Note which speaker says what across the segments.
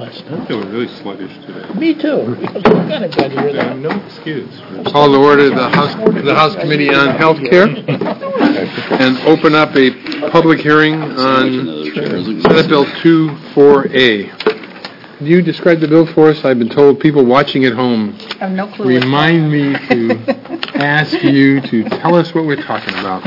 Speaker 1: question. I'm feeling really sluggish today.
Speaker 2: Me too. What kind of guy you're that?
Speaker 1: No excuse.
Speaker 3: Call to order the House Committee on Health Care and open up a public hearing on Senate Bill 24A. Can you describe the bill for us? I've been told people watching at home
Speaker 4: I have no clue.
Speaker 3: remind me to ask you to tell us what we're talking about.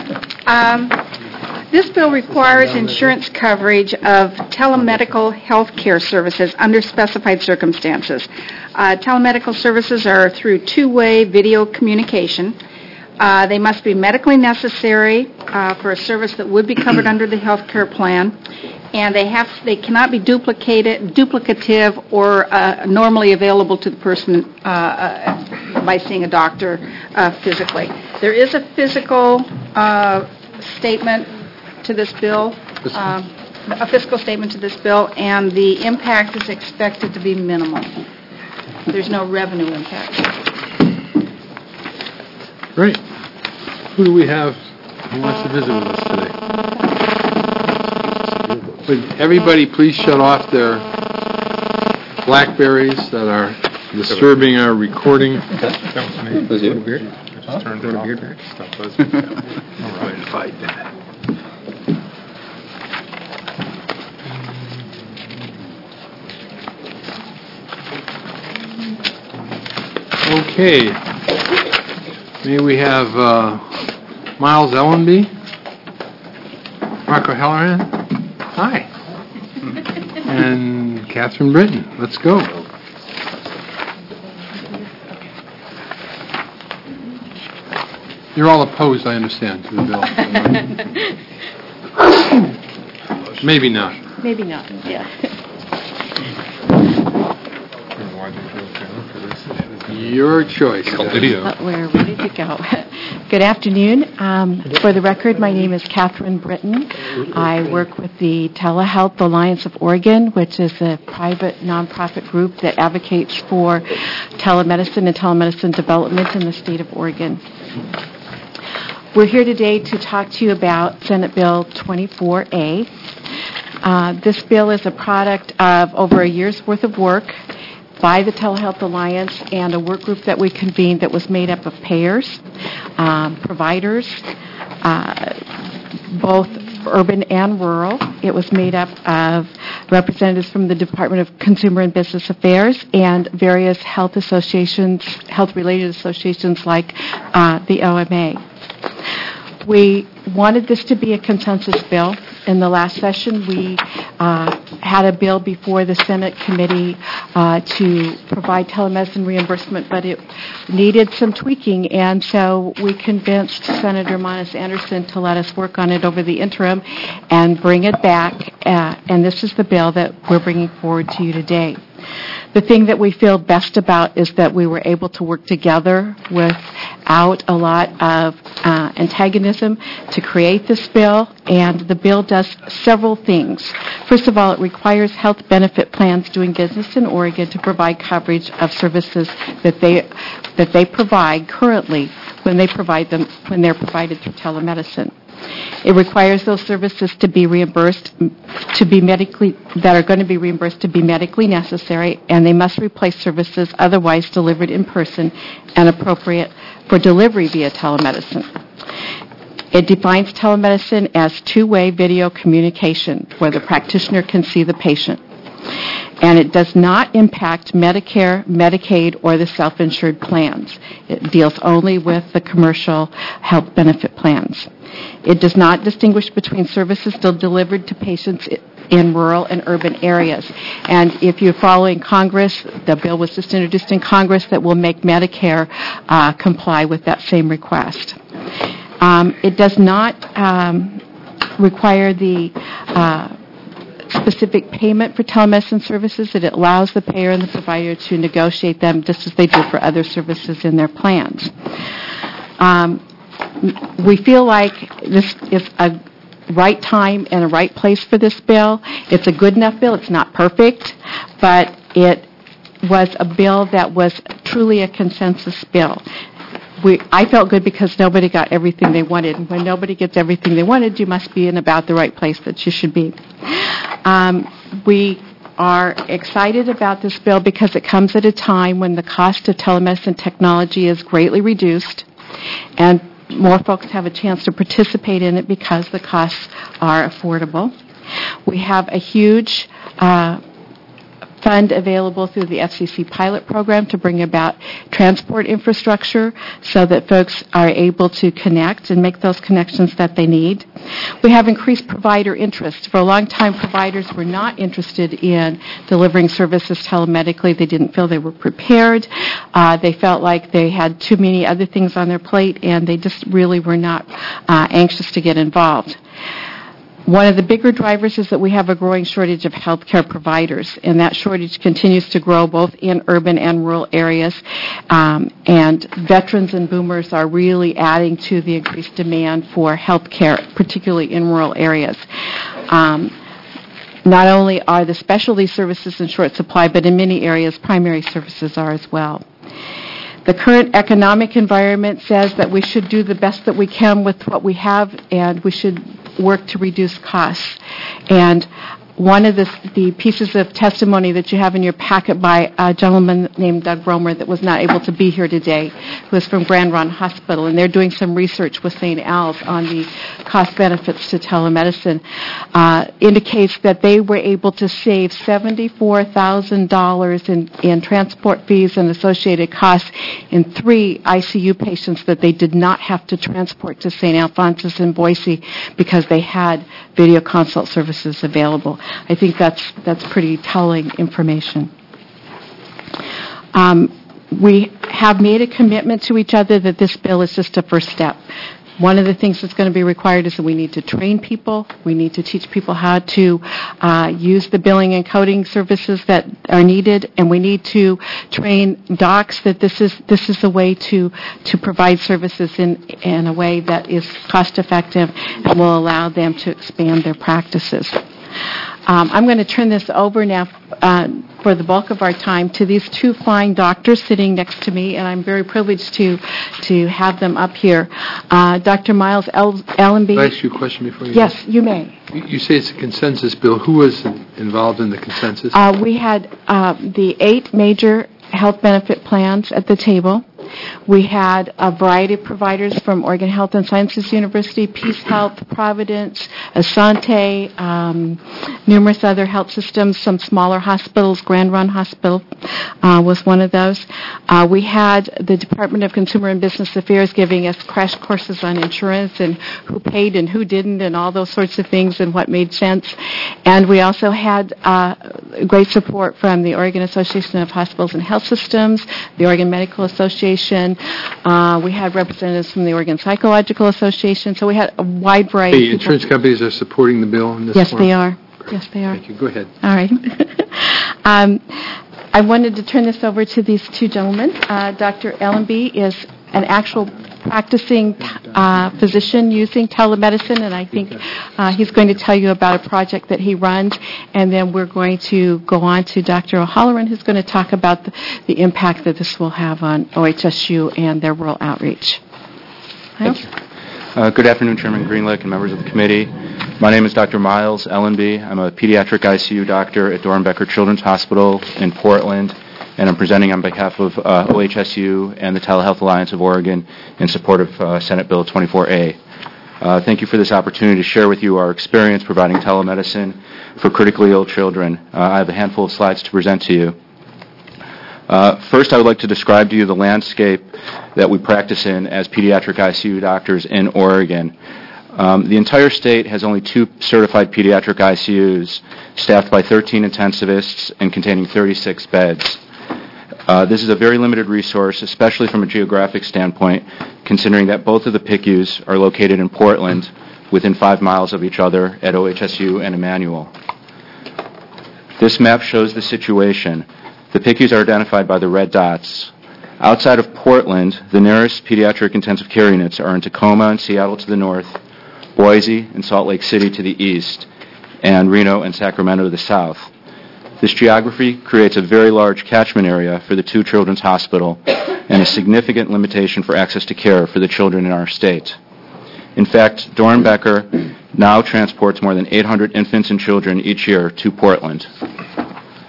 Speaker 4: This bill requires insurance coverage of telemedical health care services under specified circumstances. Telemedical services are through two-way video communication. They must be medically necessary for a service that would be covered under the health care plan, and they cannot be duplicative or normally available to the person by seeing a doctor physically. There is a physical statement to this bill, a fiscal statement to this bill, and the impact is expected to be minimal. There's no revenue impact.
Speaker 3: Great. Who do we have who wants to visit with us today? Would everybody please shut off their Blackberries that are disturbing our recording?
Speaker 1: That was me.
Speaker 5: Was you?
Speaker 1: I just turned it off. Stop buzzing. All right.
Speaker 3: Fight that. Okay. May we have Miles Ellenby, Mark O'Halloran, hi, and Catherine Britton. Let's go. You're all opposed, I understand, to the bill. Maybe not.
Speaker 6: Maybe not, yeah.
Speaker 3: Your choice.
Speaker 6: We're ready to go. Good afternoon. For the record, my name is Catherine Britton. I work with the Telehealth Alliance of Oregon, which is a private nonprofit group that advocates for telemedicine and telemedicine development in the state of Oregon. We're here today to talk to you about Senate Bill 24A. This bill is a product of over a year's worth of work by the Telehealth Alliance and a work group that we convened that was made up of payers, providers, both urban and rural. It was made up of representatives from the Department of Consumer and Business Affairs and various health associations, health-related associations like the OMA. We wanted this to be a consensus bill. In the last session, we had a bill before the Senate committee to provide telemedicine reimbursement, but it needed some tweaking, and so we convinced Senator Monis Anderson to let us work on it over the interim and bring it back, and this is the bill that we're bringing forward to you today. The thing that we feel best about is that we were able to work together without a lot of antagonism to create this bill, and the bill does several things. First of all, it requires health benefit plans doing business in Oregon to provide coverage of services that they provide currently when they're provided through telemedicine. It requires those services to be reimbursed, that are going to be reimbursed to be medically necessary, and they must replace services otherwise delivered in person and appropriate for delivery via telemedicine. It defines telemedicine as two-way video communication where the practitioner can see the patient. And it does not impact Medicare, Medicaid, or the self-insured plans. It deals only with the commercial health benefit plans. It does not distinguish between services still delivered to patients in rural and urban areas. And if you're following Congress, the bill was just introduced in Congress that will make Medicare comply with that same request. It does not require the specific payment for telemedicine services. It allows the payer and the provider to negotiate them just as they do for other services in their plans. We feel like this is a right time and a right place for this bill. It's a good enough bill. It's not perfect, but it was a bill that was truly a consensus bill. I felt good because nobody got everything they wanted. And when nobody gets everything they wanted, you must be in about the right place that you should be. We are excited about this bill because it comes at a time when the cost of telemedicine technology is greatly reduced, and more folks have a chance to participate in it because the costs are affordable. We have a huge fund available through the FCC pilot program to bring about transport infrastructure so that folks are able to connect and make those connections that they need. We have increased provider interest. For a long time, providers were not interested in delivering services telemedically. They didn't feel they were prepared. They felt like they had too many other things on their plate, and they just really were not anxious to get involved. One of the bigger drivers is that we have a growing shortage of healthcare providers, and that shortage continues to grow both in urban and rural areas. And veterans and boomers are really adding to the increased demand for healthcare, particularly in rural areas. Not only are the specialty services in short supply, but in many areas, primary services are as well. The current economic environment says that we should do the best that we can with what we have, and we should work to reduce costs. And one of the pieces of testimony that you have in your packet by a gentleman named Doug Romer that was not able to be here today, who is from Grand Ronde Hospital, and they're doing some research with St. Al's on the cost benefits to telemedicine, indicates that they were able to save $74,000 in transport fees and associated costs in 3 ICU patients that they did not have to transport to St. Alphonsus in Boise because they had video consult services available. I think that's pretty telling information. We have made a commitment to each other that this bill is just a first step. One of the things that's going to be required is that we need to train people. We need to teach people how to use the billing and coding services that are needed, and we need to train docs that this is a way to provide services in a way that is cost effective and will allow them to expand their practices. I'm going to turn this over now for the bulk of our time to these 2 fine doctors sitting next to me, and I'm very privileged to have them up here. Dr. Miles Allenby.
Speaker 3: Can I ask you a question before you?
Speaker 6: Yes, you may.
Speaker 3: You say it's a consensus bill. Who was involved in the consensus?
Speaker 6: We had the 8 major health benefit plans at the table. We had a variety of providers from Oregon Health and Sciences University, Peace Health, Providence, Asante, numerous other health systems, some smaller hospitals. Grand Ronde Hospital was one of those. We had the Department of Consumer and Business Affairs giving us crash courses on insurance and who paid and who didn't and all those sorts of things and what made sense. And we also had great support from the Oregon Association of Hospitals and Health Systems, the Oregon Medical Association. We had representatives from the Oregon Psychological Association. So we had a wide variety of people.
Speaker 3: The insurance companies are supporting the bill in this
Speaker 6: Yes,
Speaker 3: form?
Speaker 6: they are. Yes, they are.
Speaker 3: Thank you. Go ahead.
Speaker 6: All right. I wanted to turn this over to these 2 gentlemen. Dr. Allenby is an actual practicing physician using telemedicine, and I think he's going to tell you about a project that he runs, and then we're going to go on to Dr. O'Halloran, who's going to talk about the impact that this will have on OHSU and their rural outreach.
Speaker 5: Thank you. Good afternoon, Chairman Greenlick and members of the committee. My name is Dr. Miles Allenby. I'm a pediatric ICU doctor at Dorenbecher Children's Hospital in Portland, and I'm presenting on behalf of OHSU and the Telehealth Alliance of Oregon in support of Senate Bill 24A. Thank you for this opportunity to share with you our experience providing telemedicine for critically ill children. I have a handful of slides to present to you. First, I would like to describe to you the landscape that we practice in as pediatric ICU doctors in Oregon. The entire state has only 2 certified pediatric ICUs, staffed by 13 intensivists and containing 36 beds. This is a very limited resource, especially from a geographic standpoint, considering that both of the PICUs are located in Portland, within 5 miles of each other at OHSU and Emmanuel. This map shows the situation. The PICUs are identified by the red dots. Outside of Portland, the nearest pediatric intensive care units are in Tacoma and Seattle to the north, Boise and Salt Lake City to the east, and Reno and Sacramento to the south. This geography creates a very large catchment area for the 2 Children's Hospital and a significant limitation for access to care for the children in our state. In fact, Dorenbecher now transports more than 800 infants and children each year to Portland.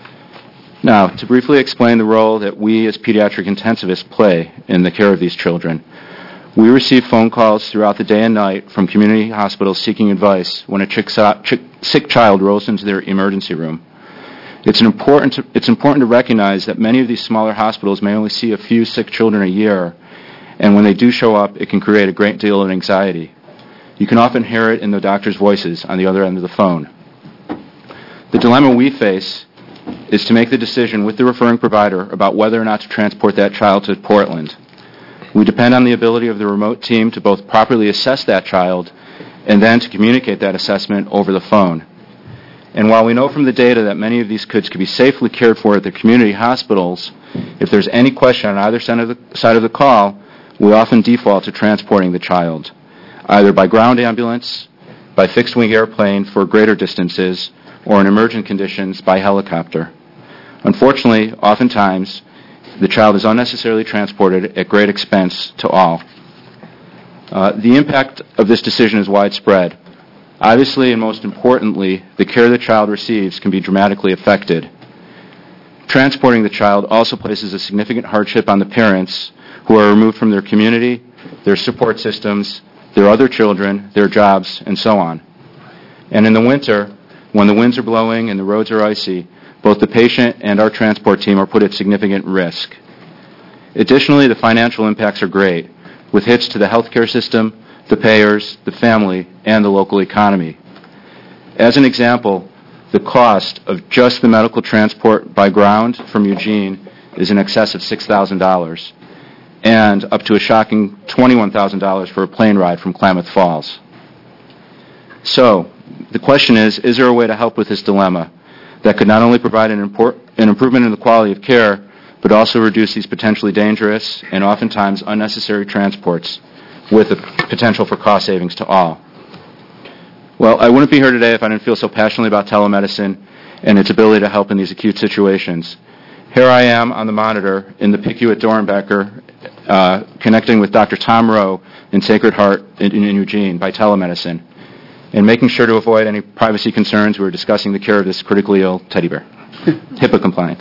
Speaker 5: Now, to briefly explain the role that we as pediatric intensivists play in the care of these children, we receive phone calls throughout the day and night from community hospitals seeking advice when a sick child rolls into their emergency room. It's important to recognize that many of these smaller hospitals may only see a few sick children a year, and when they do show up, it can create a great deal of anxiety. You can often hear it in the doctor's voices on the other end of the phone. The dilemma we face is to make the decision with the referring provider about whether or not to transport that child to Portland. We depend on the ability of the remote team to both properly assess that child and then to communicate that assessment over the phone. And while we know from the data that many of these kids could be safely cared for at their community hospitals, if there's any question on either side of the call, we often default to transporting the child, either by ground ambulance, by fixed-wing airplane for greater distances, or in emergent conditions by helicopter. Unfortunately, oftentimes, the child is unnecessarily transported at great expense to all. The impact of this decision is widespread. Obviously, and most importantly, the care the child receives can be dramatically affected. Transporting the child also places a significant hardship on the parents who are removed from their community, their support systems, their other children, their jobs, and so on. And in the winter, when the winds are blowing and the roads are icy, both the patient and our transport team are put at significant risk. Additionally, the financial impacts are great, with hits to the healthcare system, the payers, the family, and the local economy. As an example, the cost of just the medical transport by ground from Eugene is in excess of $6,000, and up to a shocking $21,000 for a plane ride from Klamath Falls. So, the question is there a way to help with this dilemma that could not only provide an improvement in the quality of care, but also reduce these potentially dangerous and oftentimes unnecessary transports with the potential for cost savings to all? Well, I wouldn't be here today if I didn't feel so passionately about telemedicine and its ability to help in these acute situations. Here I am on the monitor in the PICU at Doernbecher, connecting with Dr. Tom Rowe in Sacred Heart in Eugene by telemedicine, and making sure to avoid any privacy concerns. We were discussing the care of this critically ill teddy bear. HIPAA compliant.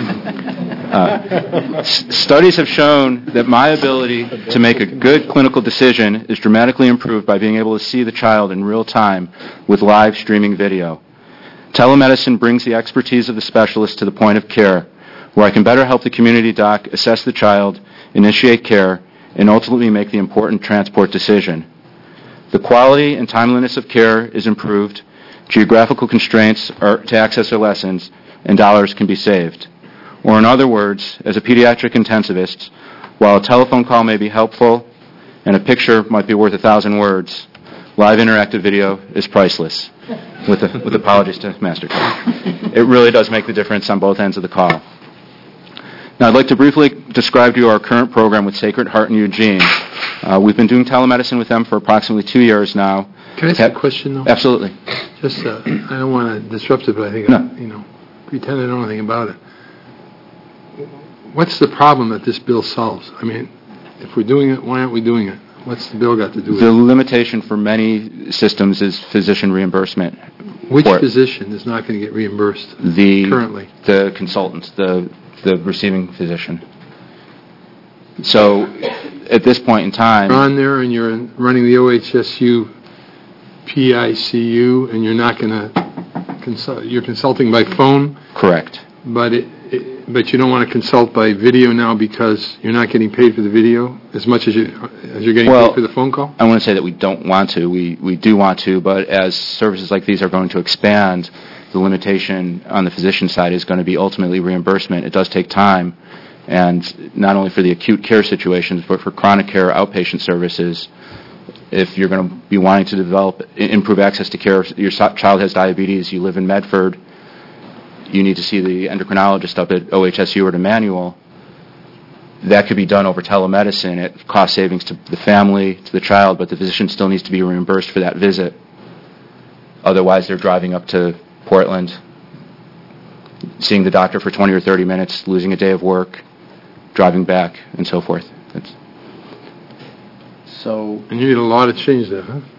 Speaker 5: Studies have shown that my ability to make a good clinical decision is dramatically improved by being able to see the child in real time with live streaming video. Telemedicine brings the expertise of the specialist to the point of care, where I can better help the community doc assess the child, initiate care, and ultimately make the important transport decision. The quality and timeliness of care is improved, geographical constraints to access are lessened, and dollars can be saved. Or in other words, as a pediatric intensivist, while a telephone call may be helpful and a picture might be worth 1,000 words, live interactive video is priceless, with apologies to MasterCard. It really does make the difference on both ends of the call. Now, I'd like to briefly describe to you our current program with Sacred Heart in Eugene. We've been doing telemedicine with them for approximately 2 years now.
Speaker 3: Can I ask a question, though?
Speaker 5: Absolutely.
Speaker 3: Just, I don't want to disrupt it, but I think, pretend I know anything about it. What's the problem that this bill solves? I mean, if we're doing it, why aren't we doing it? What's the bill got to do with it?
Speaker 5: The limitation for many systems is physician reimbursement.
Speaker 3: Which physician is not going to get reimbursed currently?
Speaker 5: The consultant, the receiving physician. So, at this point in time...
Speaker 3: You're on there and you're running the OHSU PICU and you're not going to consult, you're consulting by phone?
Speaker 5: Correct.
Speaker 3: But you don't want to consult by video now because you're not getting paid for the video as much as you're getting paid for the phone call?
Speaker 5: I want to say that we don't want to. We do want to, but as services like these are going to expand, the limitation on the physician side is going to be ultimately reimbursement. It does take time, and not only for the acute care situations, but for chronic care outpatient services. If you're going to be wanting to improve access to care, if your child has diabetes, you live in Medford, you need to see the endocrinologist up at OHSU or at Emmanuel, that could be done over telemedicine at cost savings to the family, to the child, but the physician still needs to be reimbursed for that visit. Otherwise, they're driving up to Portland, seeing the doctor for 20 or 30 minutes, losing a day of work, driving back, and so forth.
Speaker 3: And you need a lot of change there, huh?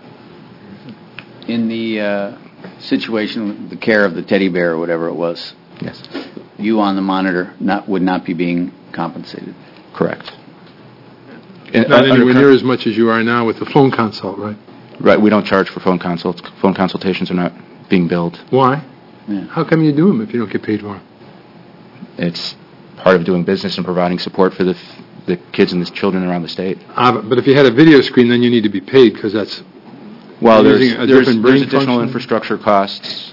Speaker 7: In the situation with the care of the teddy bear or whatever it was.
Speaker 5: Yes.
Speaker 7: you on the monitor would not be being compensated.
Speaker 5: Correct.
Speaker 3: Not anywhere near as much as you are now with the phone consult, right?
Speaker 5: Right, we don't charge for phone consults. Phone consultations are not being billed.
Speaker 3: Why?
Speaker 7: Yeah.
Speaker 3: How come you do them if you don't get paid for them?
Speaker 5: It's part of doing business and providing support for the kids and the children around the state.
Speaker 3: But if you had a video screen, then you need to be paid because that's
Speaker 5: Well,
Speaker 3: using a different brain
Speaker 5: there's additional
Speaker 3: function?
Speaker 5: infrastructure costs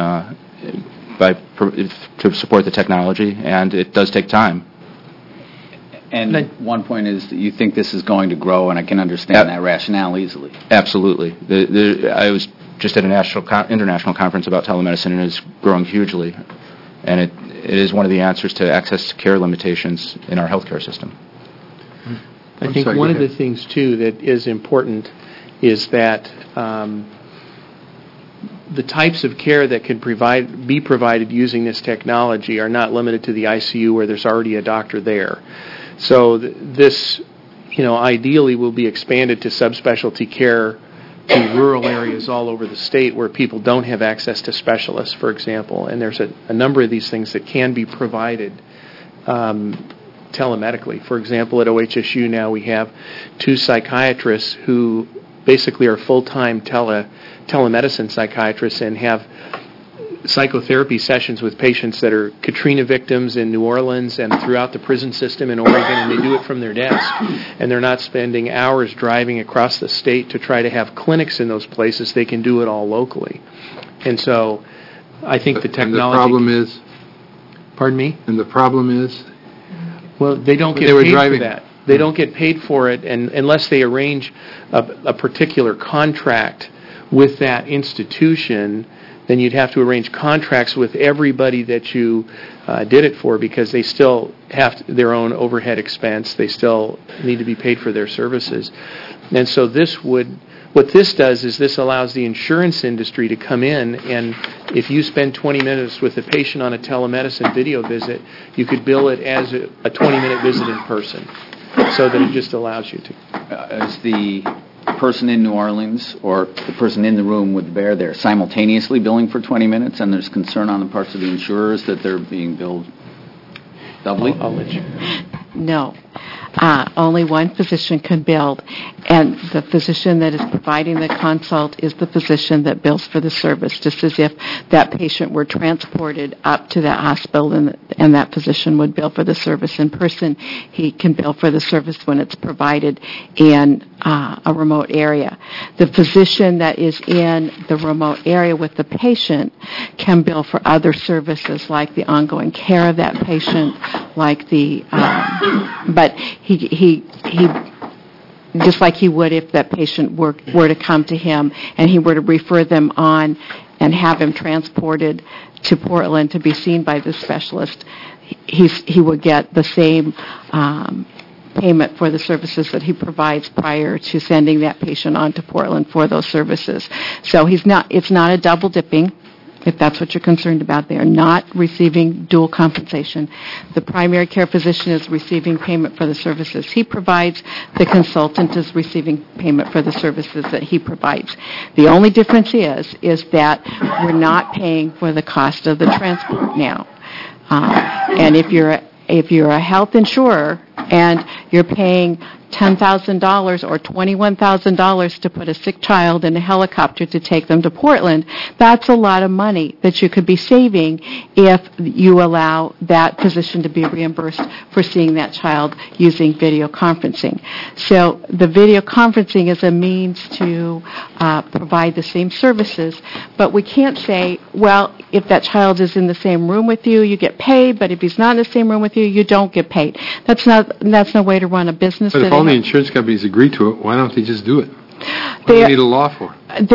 Speaker 5: to support the technology, and it does take time.
Speaker 7: And one point is that you think this is going to grow, and I can understand that rationale easily.
Speaker 5: Absolutely. I was just at a international conference about telemedicine, and it's growing hugely. And it is one of the answers to access to care limitations in our healthcare system.
Speaker 2: I think one of the things, too, that is important is that the types of care that can be provided using this technology are not limited to the ICU where there's already a doctor there. So this, ideally will be expanded to subspecialty care to rural areas all over the state where people don't have access to specialists, for example. And there's a number of these things that can be provided telemedically. For example, at OHSU now we have 2 psychiatrists who basically are full-time telemedicine psychiatrists and have psychotherapy sessions with patients that are Katrina victims in New Orleans and throughout the prison system in Oregon, and they do it from their desk. And they're not spending hours driving across the state to try to have clinics in those places. They can do it all locally. And so I think the technology...
Speaker 3: And the problem is?
Speaker 2: Pardon me?
Speaker 3: And the problem is?
Speaker 2: Well, they don't get paid for that. They don't get paid for it, and unless they arrange a particular contract with that institution, then you'd have to arrange contracts with everybody that you did it for, because they still have their own overhead expense. They still need to be paid for their services. And so what this does is this allows the insurance industry to come in, and if you spend 20 minutes with a patient on a telemedicine video visit, you could bill it as a 20-minute visit in person, so that it just allows you to.
Speaker 7: Is the person in New Orleans or the person in the room with the bear there simultaneously billing for 20 minutes, and there's concern on the parts of the insurers that they're being billed doubly?
Speaker 2: I'll let you.
Speaker 6: No. Only one physician can bill, and the physician that is providing the consult is the physician that bills for the service, just as if that patient were transported up to that hospital and that physician would bill for the service in person. He can bill for the service when it's provided in a remote area. The physician that is in the remote area with the patient can bill for other services like the ongoing care of that patient, like the but he just like he would if that patient were to come to him and he were to refer them on and have him transported to Portland to be seen by the specialist, he would get the same payment for the services that he provides prior to sending that patient on to Portland for those services. So it's not a double dipping. If that's what you're concerned about, they are not receiving dual compensation. The primary care physician is receiving payment for the services he provides. The consultant is receiving payment for the services that he provides. The only difference is that we're not paying for the cost of the transport now. And if you're a health insurer and you're paying $10,000 or $21,000 to put a sick child in a helicopter to take them to Portland, that's a lot of money that you could be saving if you allow that physician to be reimbursed for seeing that child using video conferencing. So the video conferencing is a means to provide the same services, but we can't say, well, if that child is in the same room with you, you get paid, but if he's not in the same room with you, you don't get paid. That's no way to run a business.
Speaker 3: But if all the insurance companies agree to it, why don't they just do it? What do you need a law for?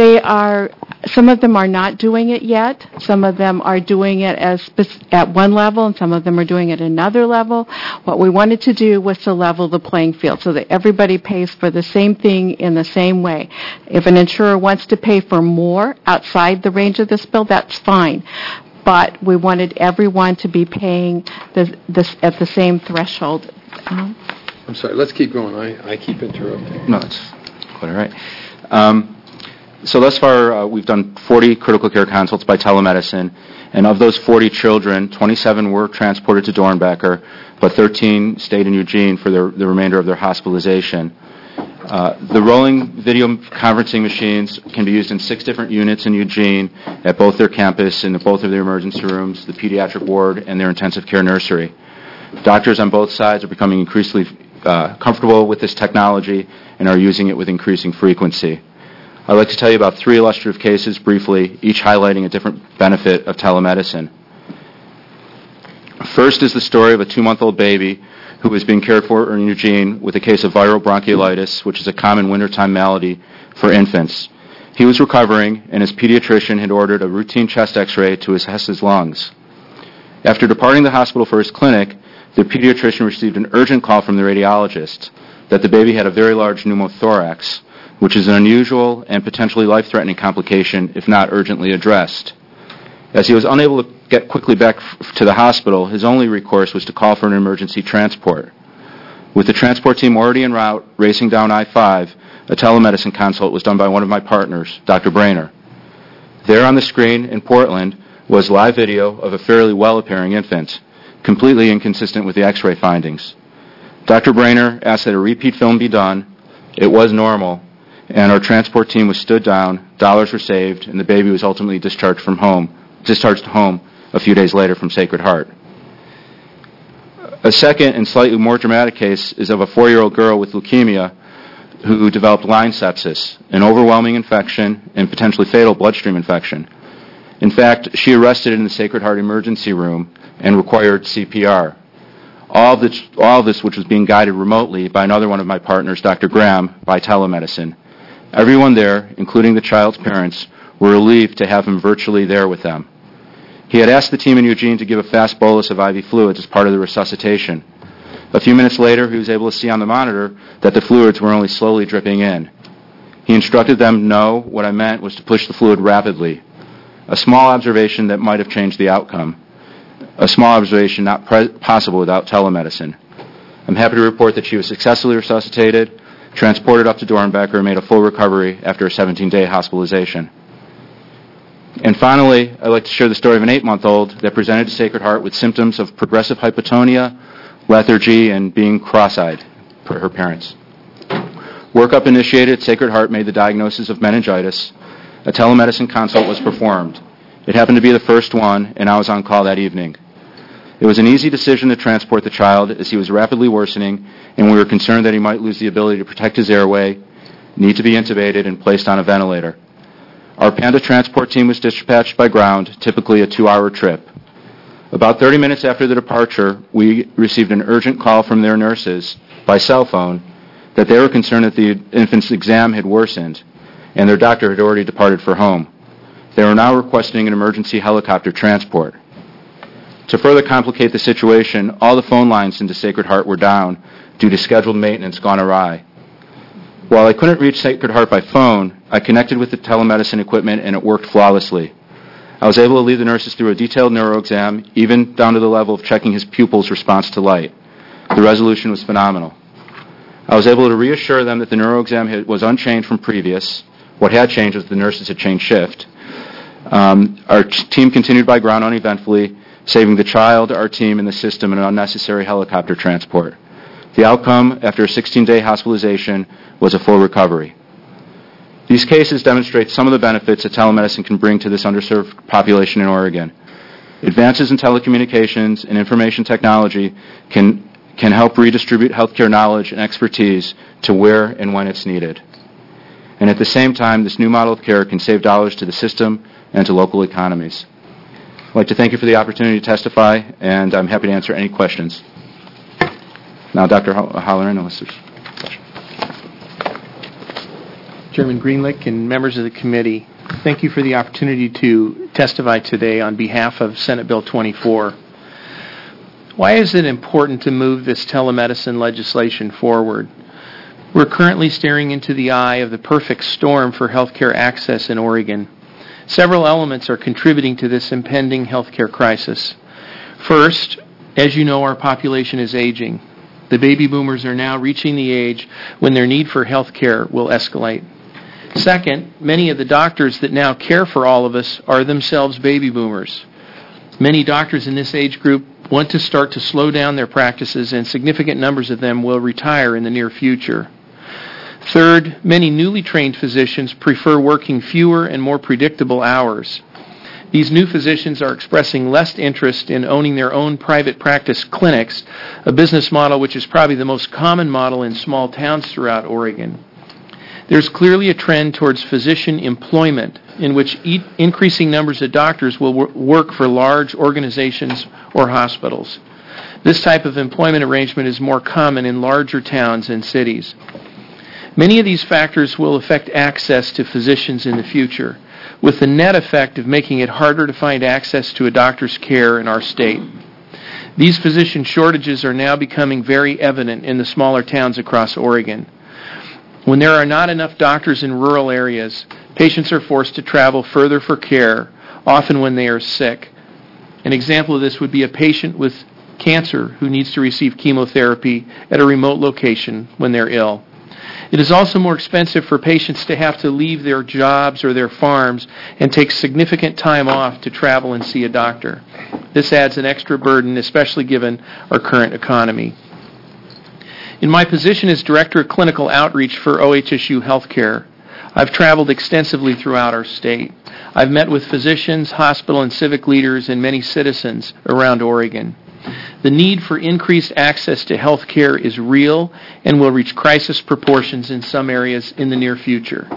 Speaker 6: Some of them are not doing it yet. Some of them are doing it at one level, and some of them are doing it at another level. What we wanted to do was to level the playing field so that everybody pays for the same thing in the same way. If an insurer wants to pay for more outside the range of this bill, that's fine. But we wanted everyone to be paying this at the same threshold.
Speaker 3: I'm sorry, let's keep going. I keep interrupting.
Speaker 5: No, that's quite all right. So thus far, we've done 40 critical care consults by telemedicine, And of those 40 children, 27 were transported to Dornbecker, but 13 stayed in Eugene for the remainder of their hospitalization. The rolling video conferencing machines can be used in 6 different units in Eugene at both their campus and both of their emergency rooms, the pediatric ward, and their intensive care nursery. Doctors on both sides are becoming increasingly comfortable with this technology and are using it with increasing frequency. I'd like to tell you about 3 illustrative cases briefly, each highlighting a different benefit of telemedicine. First is the story of a 2-month-old baby who was being cared for in Eugene with a case of viral bronchiolitis, which is a common wintertime malady for infants. He was recovering, and his pediatrician had ordered a routine chest x-ray to assess his lungs. After departing the hospital for his clinic, the pediatrician received an urgent call from the radiologist that the baby had a very large pneumothorax, which is an unusual and potentially life-threatening complication if not urgently addressed. As he was unable to get quickly back to the hospital, his only recourse was to call for an emergency transport. With the transport team already en route, racing down I-5, a telemedicine consult was done by one of my partners, Dr. Brainer. There on the screen in Portland was live video of a fairly well-appearing infant, completely inconsistent with the x-ray findings. Dr. Brainer asked that a repeat film be done. It was normal, and our transport team was stood down, dollars were saved, and the baby was ultimately discharged home a few days later from Sacred Heart. A second and slightly more dramatic case is of a 4-year-old girl with leukemia who developed Lyme sepsis, an overwhelming infection and potentially fatal bloodstream infection. In fact, she arrested in the Sacred Heart emergency room and required CPR. All of this which was being guided remotely by another one of my partners, Dr. Graham, by telemedicine. Everyone there, including the child's parents, were relieved to have him virtually there with them. He had asked the team in Eugene to give a fast bolus of IV fluids as part of the resuscitation. A few minutes later, he was able to see on the monitor that the fluids were only slowly dripping in. He instructed them, no, what I meant was to push the fluid rapidly. A small observation that might have changed the outcome. A small observation not possible without telemedicine. I'm happy to report that she was successfully resuscitated, transported up to Dornbecker, and made a full recovery after a 17-day hospitalization. And finally, I'd like to share the story of an 8-month-old that presented to Sacred Heart with symptoms of progressive hypotonia, lethargy, and being cross-eyed, per her parents. Workup initiated at Sacred Heart made the diagnosis of meningitis. A telemedicine consult was performed. It happened to be the first one, and I was on call that evening. It was an easy decision to transport the child as he was rapidly worsening, and we were concerned that he might lose the ability to protect his airway, need to be intubated, and placed on a ventilator. Our Panda transport team was dispatched by ground, typically a 2-hour trip. About 30 minutes after the departure, we received an urgent call from their nurses by cell phone that they were concerned that the infant's exam had worsened, and their doctor had already departed for home. They were now requesting an emergency helicopter transport. To further complicate the situation, all the phone lines into Sacred Heart were down due to scheduled maintenance gone awry. While I couldn't reach Sacred Heart by phone, I connected with the telemedicine equipment and it worked flawlessly. I was able to lead the nurses through a detailed neuro exam, even down to the level of checking his pupil's response to light. The resolution was phenomenal. I was able to reassure them that the neuro exam was unchanged from previous. What had changed was the nurses had changed shift. Our team continued by ground uneventfully, saving the child, our team, and the system an unnecessary helicopter transport. The outcome, after a 16-day hospitalization, was a full recovery. These cases demonstrate some of the benefits that telemedicine can bring to this underserved population in Oregon. Advances in telecommunications and information technology can help redistribute healthcare knowledge and expertise to where and when it's needed. And at the same time, this new model of care can save dollars to the system and to local economies. I'd like to thank you for the opportunity to testify, and I'm happy to answer any questions. Now, Dr. Holleran, unless there's a question.
Speaker 2: Chairman Greenlick and members of the committee, thank you for the opportunity to testify today on behalf of Senate Bill 24. Why is it important to move this telemedicine legislation forward? We're currently staring into the eye of the perfect storm for healthcare access in Oregon. Several elements are contributing to this impending healthcare crisis. First, as you know, our population is aging. The baby boomers are now reaching the age when their need for healthcare will escalate. Second, many of the doctors that now care for all of us are themselves baby boomers. Many doctors in this age group want to start to slow down their practices, and significant numbers of them will retire in the near future. Third, many newly trained physicians prefer working fewer and more predictable hours. These new physicians are expressing less interest in owning their own private practice clinics, a business model which is probably the most common model in small towns throughout Oregon. There's clearly a trend towards physician employment in which increasing numbers of doctors will work for large organizations or hospitals. This type of employment arrangement is more common in larger towns and cities. Many of these factors will affect access to physicians in the future, with the net effect of making it harder to find access to a doctor's care in our state. These physician shortages are now becoming very evident in the smaller towns across Oregon. When there are not enough doctors in rural areas, patients are forced to travel further for care, often when they are sick. An example of this would be a patient with cancer who needs to receive chemotherapy at a remote location when they're ill. It is also more expensive for patients to have to leave their jobs or their farms and take significant time off to travel and see a doctor. This adds an extra burden, especially given our current economy. In my position as Director of Clinical Outreach for OHSU Healthcare, I've traveled extensively throughout our state. I've met with physicians, hospital and civic leaders, and many citizens around Oregon. The need for increased access to health care is real and will reach crisis proportions in some areas in the near future.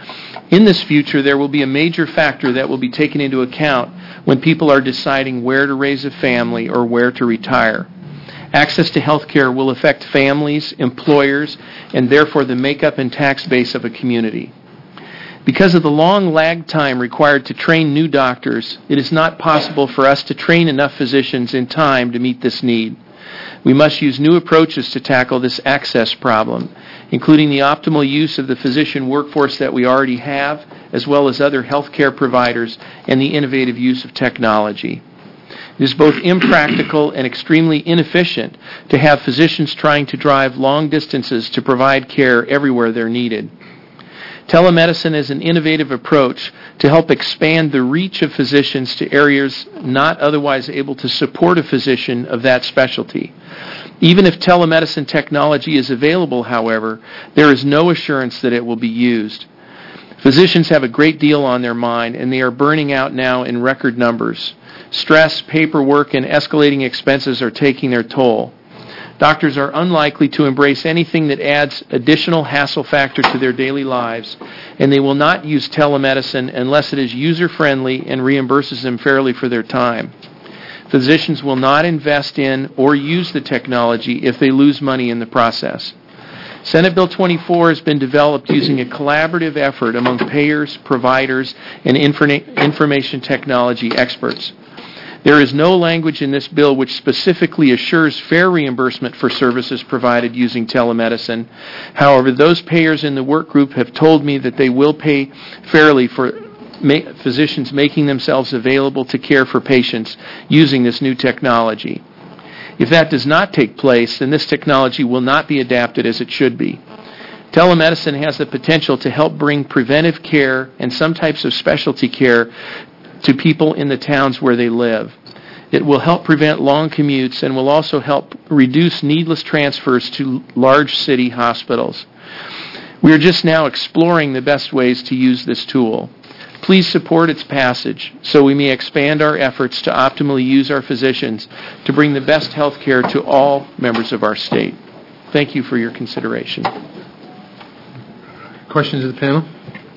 Speaker 2: In this future, there will be a major factor that will be taken into account when people are deciding where to raise a family or where to retire. Access to health care will affect families, employers, and therefore the makeup and tax base of a community. Because of the long lag time required to train new doctors, it is not possible for us to train enough physicians in time to meet this need. We must use new approaches to tackle this access problem, including the optimal use of the physician workforce that we already have, as well as other healthcare providers, and the innovative use of technology. It is both impractical and extremely inefficient to have physicians trying to drive long distances to provide care everywhere they're needed. Telemedicine is an innovative approach to help expand the reach of physicians to areas not otherwise able to support a physician of that specialty. Even if telemedicine technology is available, however, there is no assurance that it will be used. Physicians have a great deal on their mind, and they are burning out now in record numbers. Stress, paperwork, and escalating expenses are taking their toll. Doctors are unlikely to embrace anything that adds additional hassle factor to their daily lives, and they will not use telemedicine unless it is user-friendly and reimburses them fairly for their time. Physicians will not invest in or use the technology if they lose money in the process. Senate Bill 24 has been developed using a collaborative effort among payers, providers, and information technology experts. There is no language in this bill which specifically assures fair reimbursement for services provided using telemedicine. However, those payers in the work group have told me that they will pay fairly for physicians making themselves available to care for patients using this new technology. If that does not take place, then this technology will not be adapted as it should be. Telemedicine has the potential to help bring preventive care and some types of specialty care to people in the towns where they live. It will help prevent long commutes and will also help reduce needless transfers to large city hospitals. We are just now exploring the best ways to use this tool. Please support its passage so we may expand our efforts to optimally use our physicians to bring the best health care to all members of our state. Thank you for your consideration.
Speaker 3: Questions of the panel?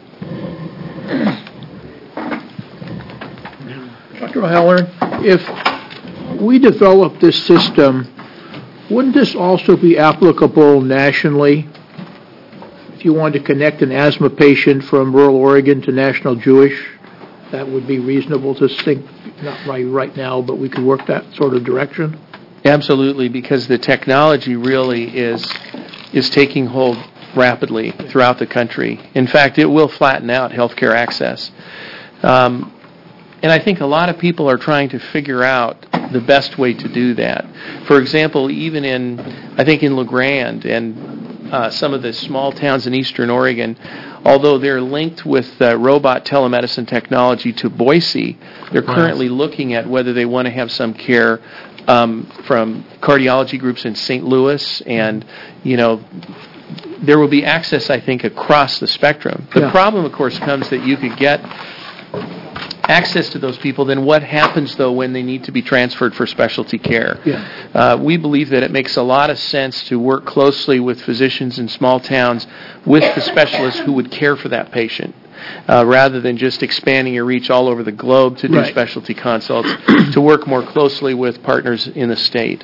Speaker 8: Dr. O'Halloran, if we develop this system, wouldn't this also be applicable nationally? If you wanted to connect an asthma patient from rural Oregon to National Jewish, that would be reasonable to think, not right now, but we could work that sort of direction?
Speaker 2: Absolutely, because the technology really is taking hold rapidly throughout the country. In fact, it will flatten out healthcare access. And I think a lot of people are trying to figure out the best way to do that. For example, even in LeGrand and some of the small towns in eastern Oregon, although they're linked with robot telemedicine technology to Boise, they're currently looking at whether they want to have some care from cardiology groups in St. Louis, and, there will be access, I think, across the spectrum. The problem, of course, comes that you could get access to those people, then what happens, though, when they need to be transferred for specialty care? We believe that it makes a lot of sense to work closely with physicians in small towns with the specialists who would care for that patient, rather than just expanding your reach all over the globe to do specialty consults, to work more closely with partners in the state.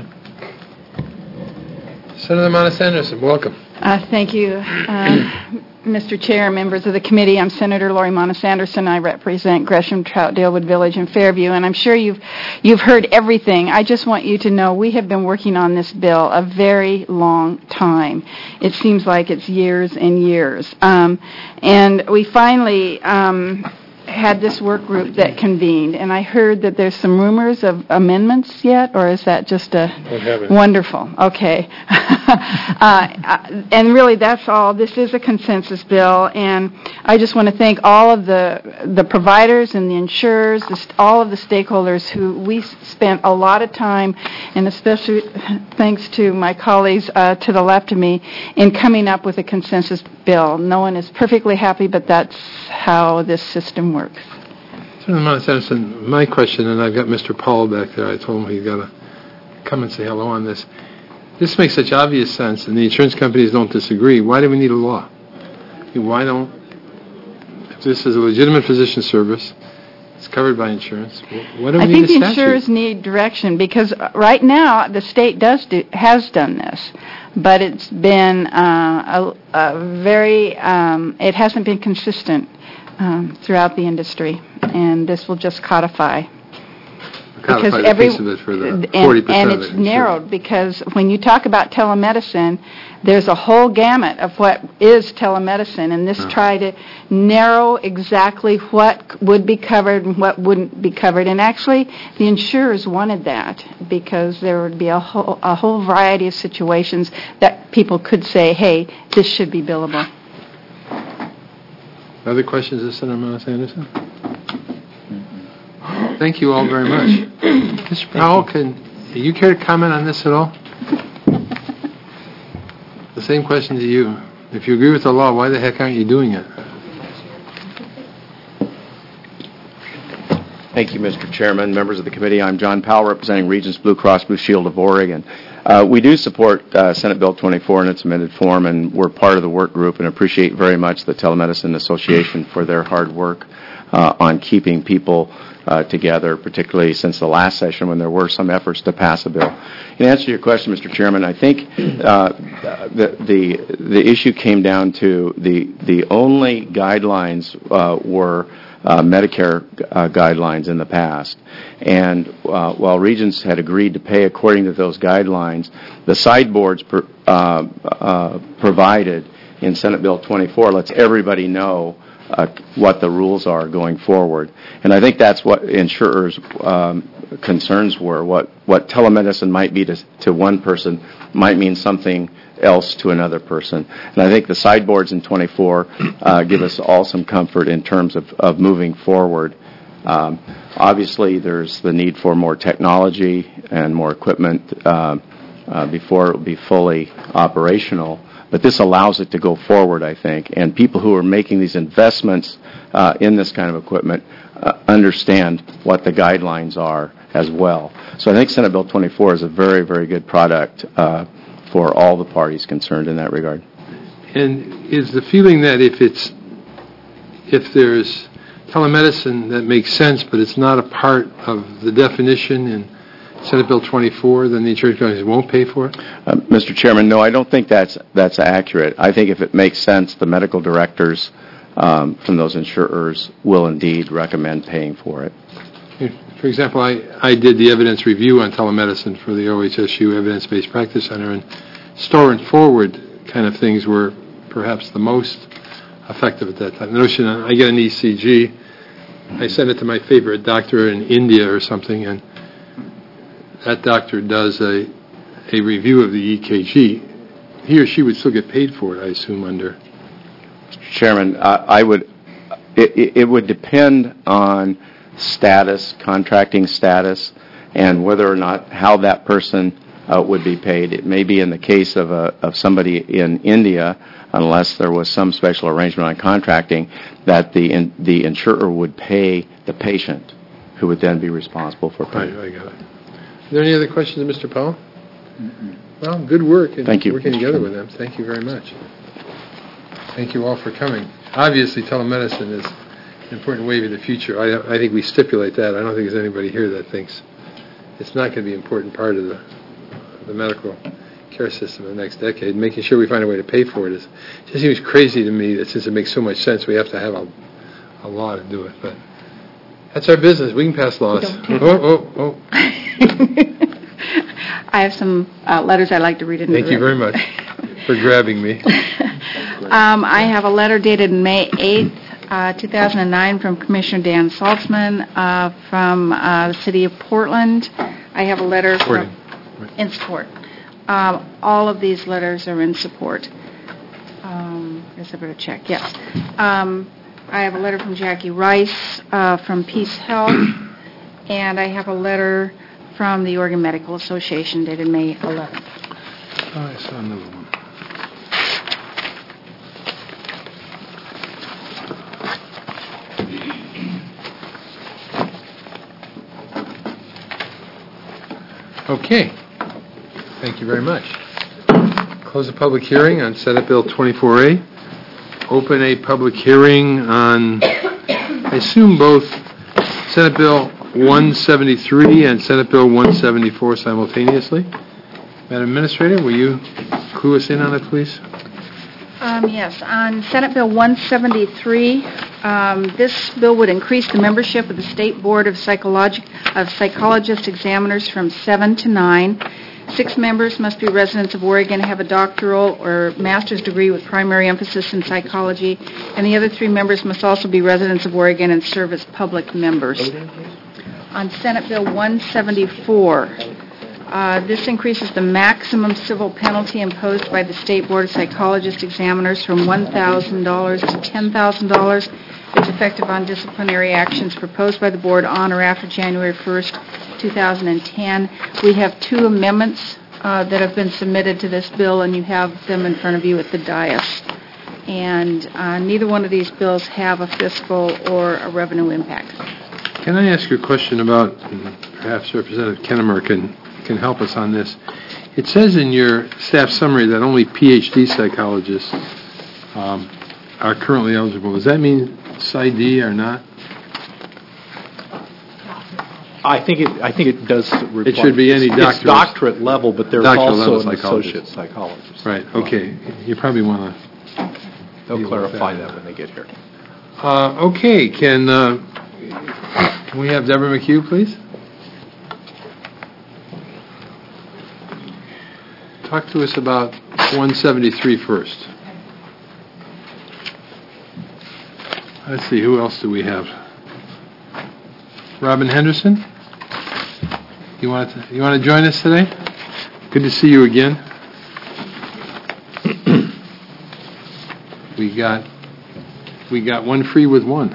Speaker 3: Senator Monasanderson, welcome.
Speaker 4: Thank you, Mr. Chair, members of the committee. I'm Senator Lori Monasanderson. I represent Gresham, Troutdale Village, and Fairview, and I'm sure you've heard everything. I just want you to know we have been working on this bill a very long time. It seems like it's years and years. And we finally had this work group that convened, and I heard that there's some rumors of amendments yet, or is that just wonderful? Okay. And really, that's all. This is a consensus bill, and I just want to thank all of the providers and the insurers, all of the stakeholders who we spent a lot of time, and especially thanks to my colleagues to the left of me, in coming up with a consensus bill. No one is perfectly happy, but that's how this system works.
Speaker 3: Senator Monasanderson, my question, and I've got Mr. Paul back there. I told him he's got to come and say hello on this. This makes such obvious sense, and the insurance companies don't disagree. Why do we need a law? Why don't, if this is a legitimate physician service, it's covered by insurance, why do we need a statute?
Speaker 4: I think the insurers need direction, because right now the state has done this, but it's been it hasn't been consistent throughout the industry, and this will just codify.
Speaker 3: Because a piece of it for the 40%
Speaker 4: and it's narrowed, because when you talk about telemedicine, there's a whole gamut of what is telemedicine, and this tried to narrow exactly what would be covered and what wouldn't be covered. And actually, the insurers wanted that, because there would be a whole variety of situations that people could say, hey, this should be billable.
Speaker 3: Other questions of Senator Monasanderson? Thank you all very much. Mr. Powell, do you care to comment on this at all? The same question to you. If you agree with the law, why the heck aren't you doing it?
Speaker 9: Thank you, Mr. Chairman, members of the committee. I'm John Powell, representing Regents Blue Cross Blue Shield of Oregon. We do support Senate Bill 24 in its amended form, and we're part of the work group and appreciate very much the Telemedicine Association for their hard work on keeping people together, particularly since the last session when there were some efforts to pass a bill. In answer to your question, Mr. Chairman, I think the issue came down to the only guidelines were Medicare guidelines in the past. And while Regents had agreed to pay according to those guidelines, the sideboards provided in Senate Bill 24 lets everybody know what the rules are going forward. And I think that's what insurers' concerns were. What telemedicine might be to one person might mean something else to another person. And I think the sideboards in 24 give us all some comfort in terms of moving forward. Obviously, there's the need for more technology and more equipment before it will be fully operational. But this allows it to go forward, I think. And people who are making these investments in this kind of equipment understand what the guidelines are as well. So I think Senate Bill 24 is a very, very good product for all the parties concerned in that regard.
Speaker 3: And is the feeling that if there's telemedicine that makes sense, but it's not a part of the definition in Senate Bill 24, then the insurance companies won't pay for it?
Speaker 9: Mr. Chairman, no, I don't think that's accurate. I think if it makes sense, the medical directors from those insurers will indeed recommend paying for it.
Speaker 3: For example, I did the evidence review on telemedicine for the OHSU Evidence-Based Practice Center, and store and forward kind of things were perhaps the most effective at that time. The notion, I get an ECG, I send it to my favorite doctor in India or something, and that doctor does a review of the EKG he or she would still get paid for it, I assume, under...
Speaker 9: Chairman, it would depend on status, contracting status, and whether or not how that person would be paid. It may be in the case of somebody in India, unless there was some special arrangement on contracting, that the insurer would pay the patient, who would then be responsible for paying.
Speaker 3: Right, I got it. Are there any other questions of Mr. Powell? Well, good work in
Speaker 9: Thank you.
Speaker 3: working together with them. Thank you very much. Thank you all for coming. Obviously, telemedicine is an important wave of the future. I think we stipulate that. I don't think there's anybody here that thinks it's not going to be an important part of the medical care system in the next decade. Making sure we find a way to pay for it just seems crazy to me that since it makes so much sense, we have to have a law to do it. But that's our business. We can pass laws. Oh.
Speaker 4: I have some letters I'd like to read into
Speaker 3: Thank you very much for grabbing me.
Speaker 4: I have a letter dated May 8th, 2009 from Commissioner Dan Saltzman from the City of Portland. I have a letter in support. All of these letters are in support. Let's have a check. Yes. I have a letter from Jackie Rice from Peace Health, and I have a letter from the Oregon Medical Association dated May 11th.
Speaker 3: Oh, I saw another one. Okay. Thank you very much. Close the public hearing on Senate Bill 24A. Open a public hearing on, I assume, both Senate Bill 173 and Senate Bill 174 simultaneously. Madam Administrator, will you clue us in on it, please?
Speaker 4: Yes. On Senate Bill 173, this bill would increase the membership of the State Board of Psychologist Examiners from 7 to 9. 6 members must be residents of Oregon, have a doctoral or master's degree with primary emphasis in psychology, and the other 3 members must also be residents of Oregon and serve as public members. On Senate Bill 174, this increases the maximum civil penalty imposed by the State Board of Psychologist Examiners from $1,000 to $10,000. It's effective on disciplinary actions proposed by the Board on or after January 1st, 2010. We have 2 amendments that have been submitted to this bill, and you have them in front of you at the dais. And neither one of these bills have a fiscal or a revenue impact.
Speaker 3: Can I ask you a question about, perhaps Representative Kennemer can help us on this? It says in your staff summary that only PhD psychologists are currently eligible. Does that mean PsyD or not?
Speaker 10: I think it does require...
Speaker 3: It should be any doctorate.
Speaker 10: It's doctorate level, but there's also an associate psychologist.
Speaker 3: Right, okay. You probably want to...
Speaker 10: They'll clarify that when they get here.
Speaker 3: Okay, can we have Deborah McHugh, please? Talk to us about 173 first. Let's see, who else do we have? Robin Henderson? You want to join us today? Good to see you again. We got one free with one.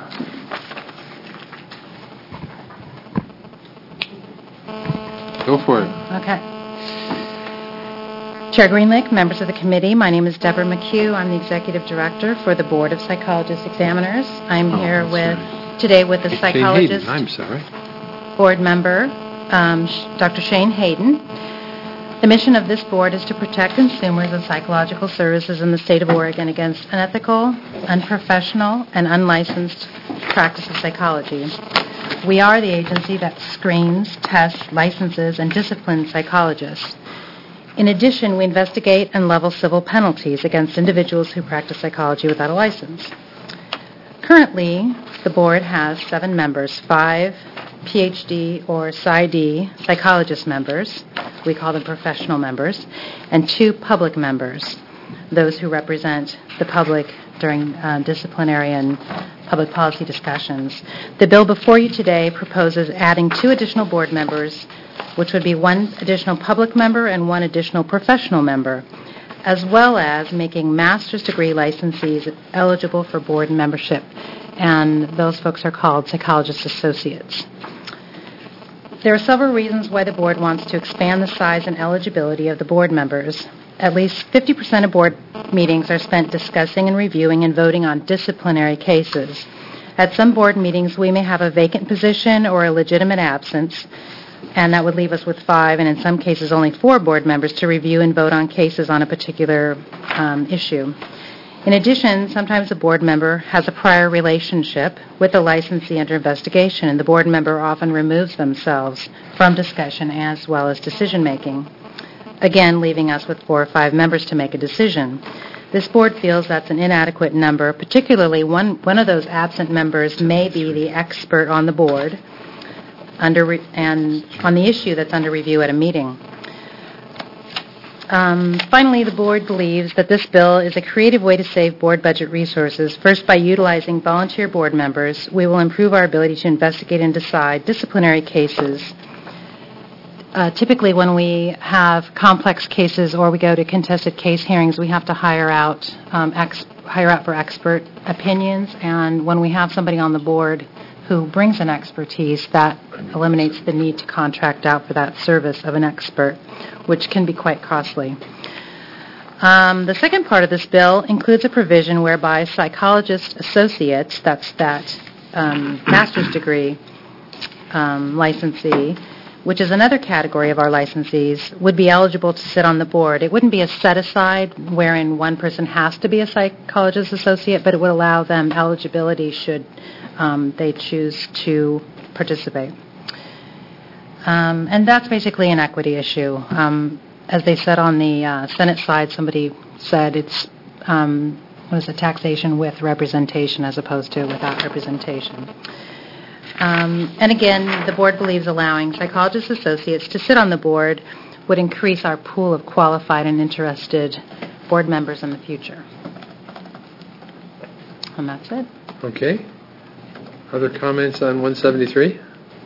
Speaker 3: Go for it.
Speaker 11: Okay. Chair Greenlick, members of the committee, my name is Deborah McHugh. I'm the Executive Director for the Board of Psychologist Examiners. I'm here today with the psychologist board member, Dr. Shane Hayden. The mission of this board is to protect consumers of psychological services in the state of Oregon against unethical, unprofessional, and unlicensed practice of psychology. We are the agency that screens, tests, licenses, and disciplines psychologists. In addition, we investigate and level civil penalties against individuals who practice psychology without a license. Currently, the board has 7 members, 5 PhD or PsyD psychologist members, we call them professional members, and 2 public members, those who represent the public during disciplinary and public policy discussions. The bill before you today proposes adding 2 additional board members, which would be 1 additional public member and 1 additional professional member. as well as making master's degree licensees eligible for board membership. And those folks are called psychologist associates. There are several reasons why the board wants to expand the size and eligibility of the board members. At least 50% of board meetings are spent discussing and reviewing and voting on disciplinary cases. At some board meetings, we may have a vacant position or a legitimate absence, and that would leave us with 5, and in some cases only 4 board members to review and vote on cases on a particular issue. In addition, sometimes a board member has a prior relationship with the licensee under investigation, and the board member often removes themselves from discussion as well as decision-making, again leaving us with 4 or 5 members to make a decision. This board feels that's an inadequate number, particularly one of those absent members may be the expert on the board and on the issue that's under review at a meeting. Finally, the board believes that this bill is a creative way to save board budget resources. First, by utilizing volunteer board members, we will improve our ability to investigate and decide disciplinary cases. Typically, when we have complex cases or we go to contested case hearings, we have to hire out for expert opinions. And when we have somebody on the board who brings an expertise, that eliminates the need to contract out for that service of an expert, which can be quite costly. The second part of this bill includes a provision whereby psychologist associates, that's that master's degree licensee, which is another category of our licensees, would be eligible to sit on the board. It wouldn't be a set-aside wherein one person has to be a psychologist associate, but it would allow them eligibility should they choose to participate. And that's basically an equity issue. As they said on the Senate side, somebody said it's taxation with representation as opposed to without representation. And again, the board believes allowing psychologist associates to sit on the board would increase our pool of qualified and interested board members in the future. And that's it.
Speaker 3: Okay. Other comments on 173?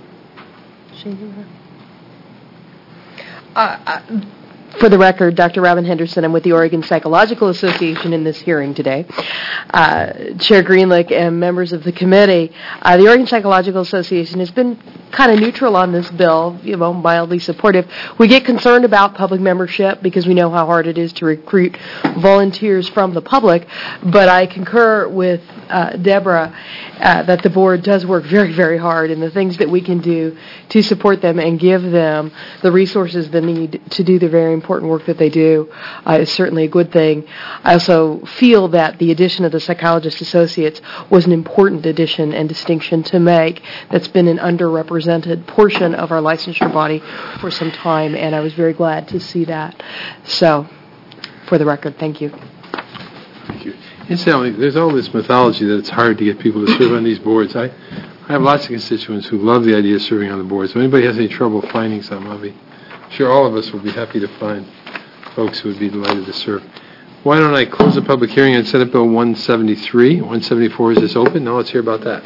Speaker 12: For the record, Dr. Robin Henderson, I'm with the Oregon Psychological Association in this hearing today. Chair Greenlick and members of the committee, the Oregon Psychological Association has been kind of neutral on this bill, mildly supportive. We get concerned about public membership because we know how hard it is to recruit volunteers from the public, but I concur with Deborah that the board does work very, very hard, and the things that we can do to support them and give them the resources they need to do the very important work that they do is certainly a good thing. I also feel that the addition of the psychologist associates was an important addition and distinction to make that's been an underrepresented portion of our licensure body for some time, and I was very glad to see that. So, for the record, thank you.
Speaker 3: Thank you. Incidentally, there's all this mythology that it's hard to get people to serve on these boards. I have lots of constituents who love the idea of serving on the boards. If anybody has any trouble finding some, I'm sure all of us will be happy to find folks who would be delighted to serve. Why don't I close the public hearing on Senate Bill 173? 174 is this open? Now let's hear about that.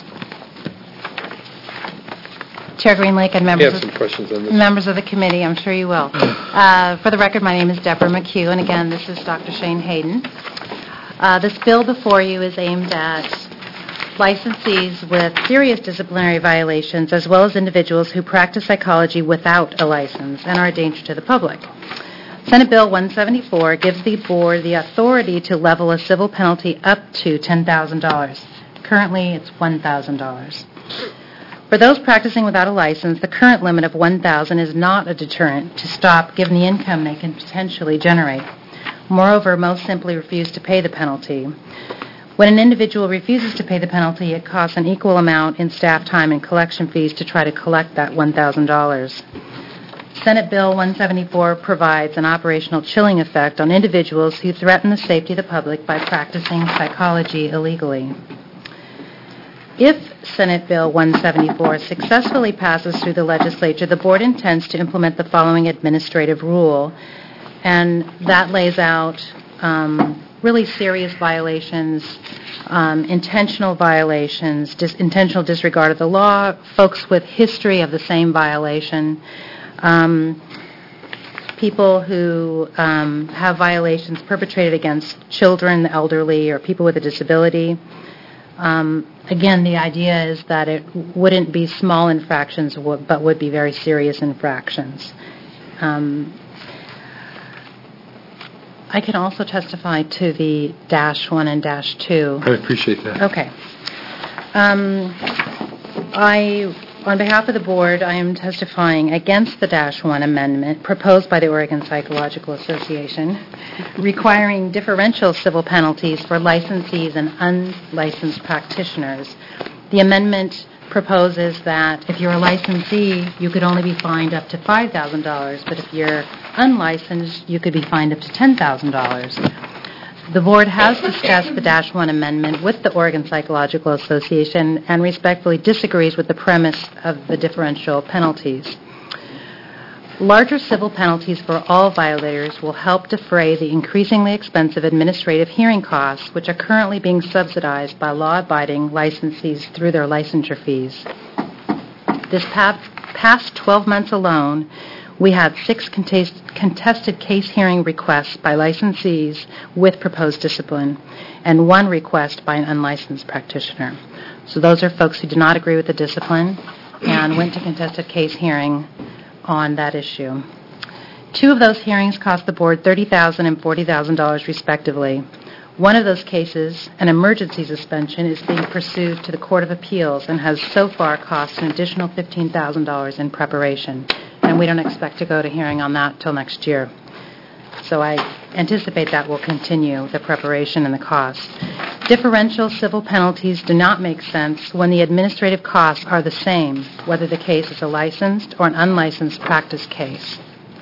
Speaker 11: Chair Greenlake and
Speaker 3: members have some questions on this.
Speaker 11: Members of the committee, I'm sure you will. For the record, my name is Deborah McHugh, and again, this is Dr. Shane Hayden. This bill before you is aimed at licensees with serious disciplinary violations, as well as individuals who practice psychology without a license and are a danger to the public. Senate Bill 174 gives the board the authority to level a civil penalty up to $10,000. Currently, it's $1,000. For those practicing without a license, the current limit of $1,000 is not a deterrent to stop given the income they can potentially generate. Moreover, most simply refuse to pay the penalty. When an individual refuses to pay the penalty, it costs an equal amount in staff time and collection fees to try to collect that $1,000. Senate Bill 174 provides an operational chilling effect on individuals who threaten the safety of the public by practicing psychology illegally. If Senate Bill 174 successfully passes through the legislature, the board intends to implement the following administrative rule, and that lays out really serious violations, intentional violations, intentional disregard of the law, folks with history of the same violation. people who have violations perpetrated against children, the elderly, or people with a disability. Again, the idea is that it wouldn't be small infractions, but would be very serious infractions. I can also testify to the -1 and -2.
Speaker 3: I appreciate that.
Speaker 11: Okay. On behalf of the board, I am testifying against the -1 amendment proposed by the Oregon Psychological Association, requiring differential civil penalties for licensees and unlicensed practitioners. The amendment proposes that if you're a licensee, you could only be fined up to $5,000, but if you're unlicensed, you could be fined up to $10,000. The board has discussed the -1 amendment with the Oregon Psychological Association and respectfully disagrees with the premise of the differential penalties. Larger civil penalties for all violators will help defray the increasingly expensive administrative hearing costs, which are currently being subsidized by law-abiding licensees through their licensure fees. This past 12 months alone, we had 6 contested case hearing requests by licensees with proposed discipline, and 1 request by an unlicensed practitioner. So those are folks who did not agree with the discipline and went to contested case hearing on that issue. 2 of those hearings cost the board $30,000 and $40,000 respectively. One of those cases, an emergency suspension, is being pursued to the Court of Appeals and has so far cost an additional $15,000 in preparation. And we don't expect to go to hearing on that till next year. So I anticipate that will continue, the preparation and the costs. Differential civil penalties do not make sense when the administrative costs are the same, whether the case is a licensed or an unlicensed practice case.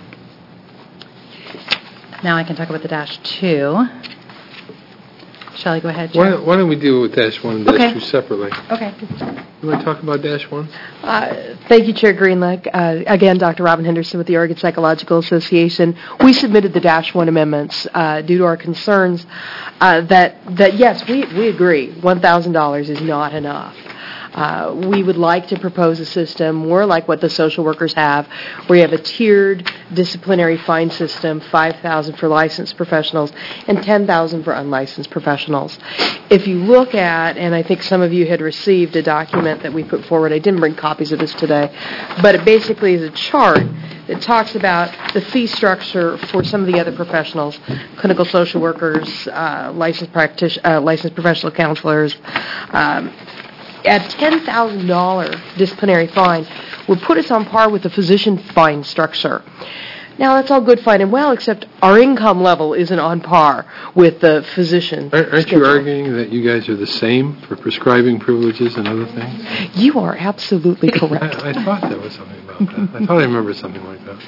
Speaker 11: Now I can talk about the -2. Shall I go ahead, Chair?
Speaker 3: Why don't we deal with -1 and -2 separately?
Speaker 11: Okay.
Speaker 3: You want to talk about -1?
Speaker 12: Thank you, Chair Greenlick. Again, Dr. Robin Henderson with the Oregon Psychological Association. We submitted the -1 amendments due to our concerns that yes, we agree, $1,000 is not enough. We would like to propose a system more like what the social workers have, where you have a tiered disciplinary fine system, $5,000 for licensed professionals and $10,000 for unlicensed professionals. If you look at, and I think some of you had received a document that we put forward, I didn't bring copies of this today, but it basically is a chart that talks about the fee structure for some of the other professionals, clinical social workers, licensed professional counselors. At $10,000 disciplinary fine would put us on par with the physician fine structure. Now, that's all good, fine, and well, except our income level isn't on par with the physician.
Speaker 3: Aren't you arguing that you guys are the same for prescribing privileges and other things?
Speaker 12: You are absolutely correct.
Speaker 3: I thought there was something about that. I thought I remembered something like that.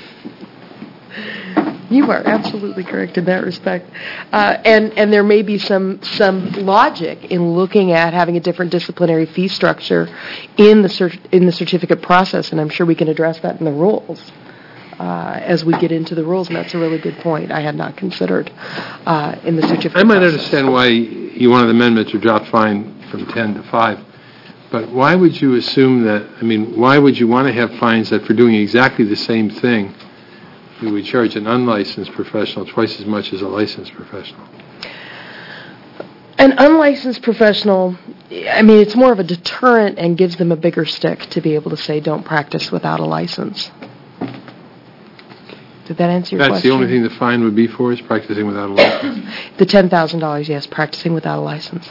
Speaker 12: You are absolutely correct in that respect. And there may be some logic in looking at having a different disciplinary fee structure in the certificate process, and I'm sure we can address that in the rules as we get into the rules, and that's a really good point I had not considered in the certificate process.
Speaker 3: I might understand why you wanted the amendment to drop fine from 10 to 5, but why would you assume that, why would you want to have fines that for doing exactly the same thing, we would charge an unlicensed professional twice as much as a licensed professional?
Speaker 12: An unlicensed professional, it's more of a deterrent and gives them a bigger stick to be able to say, don't practice without a license. Did that answer your question?
Speaker 3: That's the only thing the fine would be for, is practicing without a license?
Speaker 12: The $10,000, yes, practicing without a license.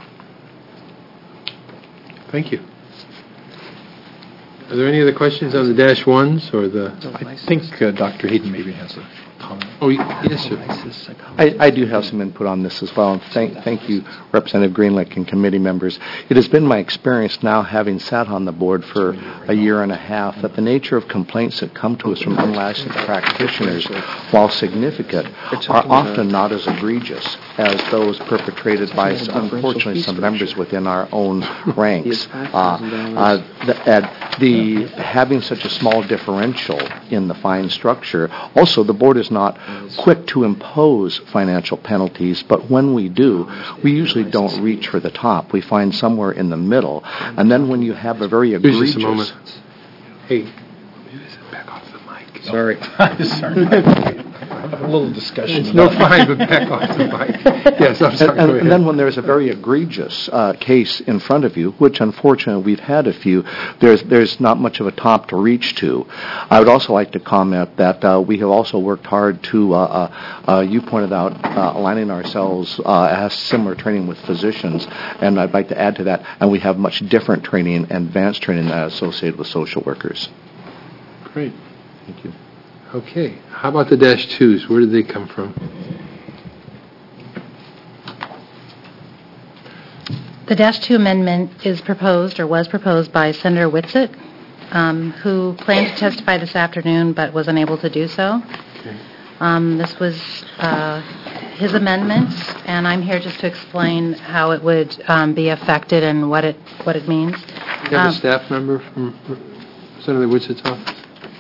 Speaker 3: Thank you. Are there any other questions on the -1s or the?
Speaker 10: I think Dr. Hayden maybe has a comment.
Speaker 3: Oh, yes, sir.
Speaker 5: I do have some input on this as well. And thank you, Representative Greenlick and committee members. It has been my experience now, having sat on the board for a year and a half, that the nature of complaints that come to us from unlicensed practitioners, while significant, are often not as egregious as those perpetrated by, unfortunately, some members within our own ranks. Having such a small differential in the fine structure, also the board is not quick to impose financial penalties, but when we do, we usually don't reach for the top. We find somewhere in the middle, and then when you have a very egregious...
Speaker 3: Just a moment. Hey, back off the mic.
Speaker 10: Sorry.
Speaker 8: Sorry.
Speaker 10: A little discussion.
Speaker 3: It's no fine, but back off the mic. Yes, I'm sorry. Go ahead.
Speaker 10: And then when there's a very egregious case in front of you, which unfortunately we've had a few, there's not much of a top to reach to. I would also like to comment that we have also worked hard to, you pointed out, aligning ourselves as similar training with physicians, and I'd like to add to that, and we have much different training and advanced training associated with social workers.
Speaker 3: Great.
Speaker 10: Thank you.
Speaker 3: Okay. How about the -2s? Where did they come from?
Speaker 11: The -2 amendment is proposed, or was proposed, by Senator Whitsitt, who planned to testify this afternoon but was unable to do so. Okay. This was his amendment, and I'm here just to explain how it would be affected and what it means.
Speaker 3: You have a staff member from Senator Whitsitt's office?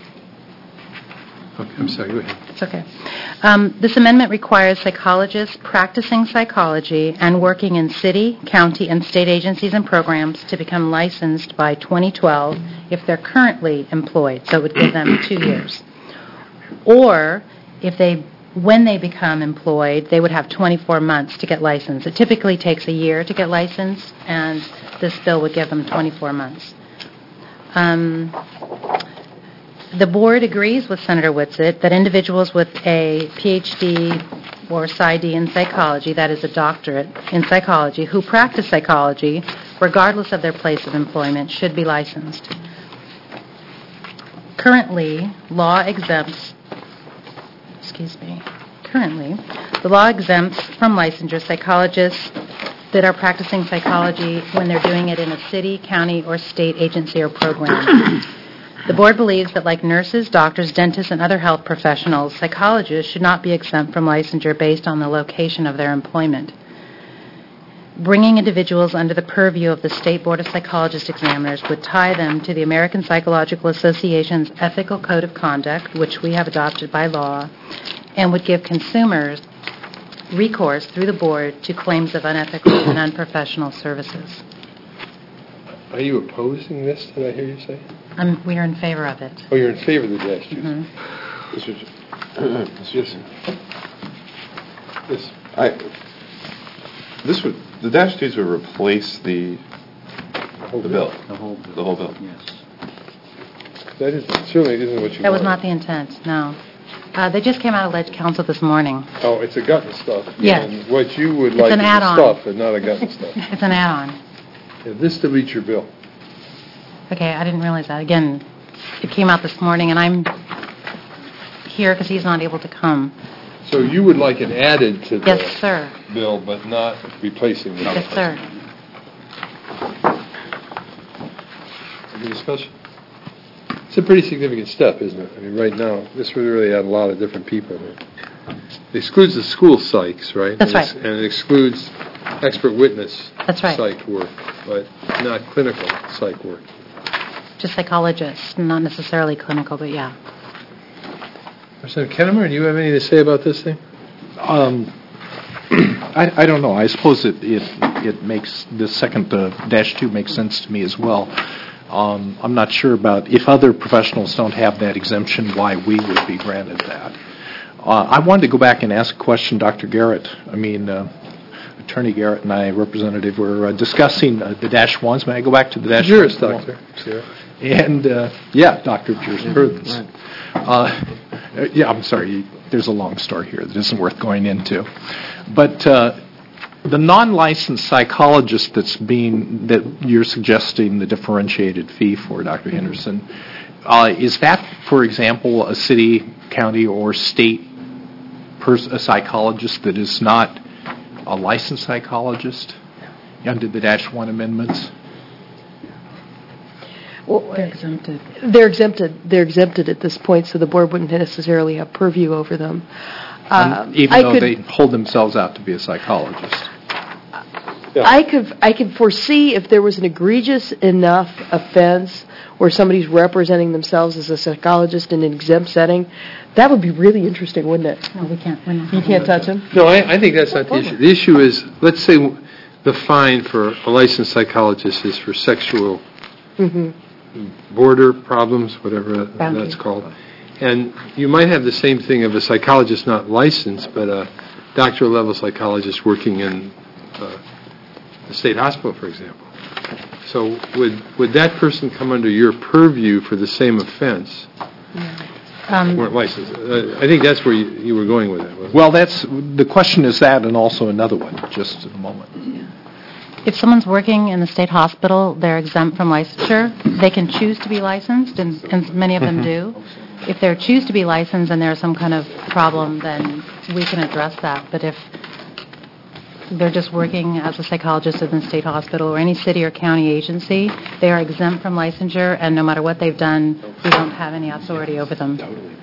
Speaker 3: Okay, I'm sorry, go ahead.
Speaker 11: It's okay. This amendment requires psychologists practicing psychology and working in city, county, and state agencies and programs to become licensed by 2012 if they're currently employed, so it would give them 2 years. Or when they become employed, they would have 24 months to get licensed. It typically takes a year to get licensed, and this bill would give them 24 months. The board agrees with Senator Whitsitt that individuals with a PhD or PsyD in psychology, that is a doctorate in psychology, who practice psychology, regardless of their place of employment, should be licensed. Currently, the law exempts from licensure psychologists that are practicing psychology when they're doing it in a city, county, or state agency or program. The board believes that like nurses, doctors, dentists, and other health professionals, psychologists should not be exempt from licensure based on the location of their employment. Bringing individuals under the purview of the State Board of Psychologist Examiners would tie them to the American Psychological Association's Ethical Code of Conduct, which we have adopted by law, and would give consumers recourse through the board to claims of unethical and unprofessional services.
Speaker 3: Are you opposing this, did I hear you say?
Speaker 11: We are in favor of it.
Speaker 3: Oh, you're in favor of the -2s?
Speaker 11: Mm-hmm.
Speaker 1: The -2s would replace the bill. The whole bill.
Speaker 3: Yes. That certainly isn't what you
Speaker 11: That was not the intent, no. They just came out of Ledge Council this morning.
Speaker 3: Oh, it's a gut and stuff.
Speaker 11: Yes.
Speaker 3: And what you would like is a stuff, but not a gut and stuff.
Speaker 11: It's an add-on.
Speaker 3: Yeah, this deletes your bill.
Speaker 11: Okay, I didn't realize that. Again, it came out this morning, and I'm here because he's not able to come.
Speaker 3: So you would like it added to the
Speaker 11: yes, sir.
Speaker 3: bill, but not replacing the bill?
Speaker 11: Yes, sir.
Speaker 3: Any discussion? It's a pretty significant step, isn't it? I mean, right now, this would really add a lot of different people. It excludes the school psychs, right?
Speaker 11: That's right.
Speaker 3: And it excludes expert witness
Speaker 11: That's right.
Speaker 3: psych work, but not clinical psych work.
Speaker 11: Just psychologists, not necessarily clinical, but yeah.
Speaker 3: Representative Kennemer, do you have anything to say about this thing?
Speaker 10: I don't know. I suppose it makes the second -2 makes sense to me as well. I'm not sure about if other professionals don't have that exemption, why we would be granted that. I wanted to go back and ask a question, Dr. Garrett. Attorney Garrett and I, Representative, were discussing the -1s. May I go back to the -1s?
Speaker 3: Juris, Doctor. Sure.
Speaker 10: And, Doctor of Jurisprudence. I'm sorry, there's a long story here that isn't worth going into. But the non-licensed psychologist that you're suggesting the differentiated fee for, Dr. Henderson, is that, for example, a city, county, or state a psychologist that is not a licensed psychologist under the -1 amendments?
Speaker 12: Well, they're exempted. They're exempted at this point, so the board wouldn't necessarily have purview over them.
Speaker 10: Even though they hold themselves out to be a psychologist.
Speaker 12: Yeah. I could foresee if there was an egregious enough offense where somebody's representing themselves as a psychologist in an exempt setting, that would be really interesting, wouldn't it?
Speaker 11: No, we can't.
Speaker 12: You can't touch them?
Speaker 3: No, I think that's not the issue. The issue is, let's say the fine for a licensed psychologist is for sexual border problems, whatever that's called. And you might have the same thing of a psychologist not licensed, but a doctoral level psychologist working in the state hospital, for example. So would that person come under your purview for the same offense? Weren't licensed. I think that's where you were going with it.
Speaker 10: Well, the question is that, and also another one, just in a moment.
Speaker 11: If someone's working in the state hospital, they're exempt from licensure. They can choose to be licensed, and many of them do. If they choose to be licensed and there's some kind of problem, then we can address that. But if they're just working as a psychologist in the state hospital or any city or county agency, they are exempt from licensure, and no matter what they've done, we don't have any authority over them.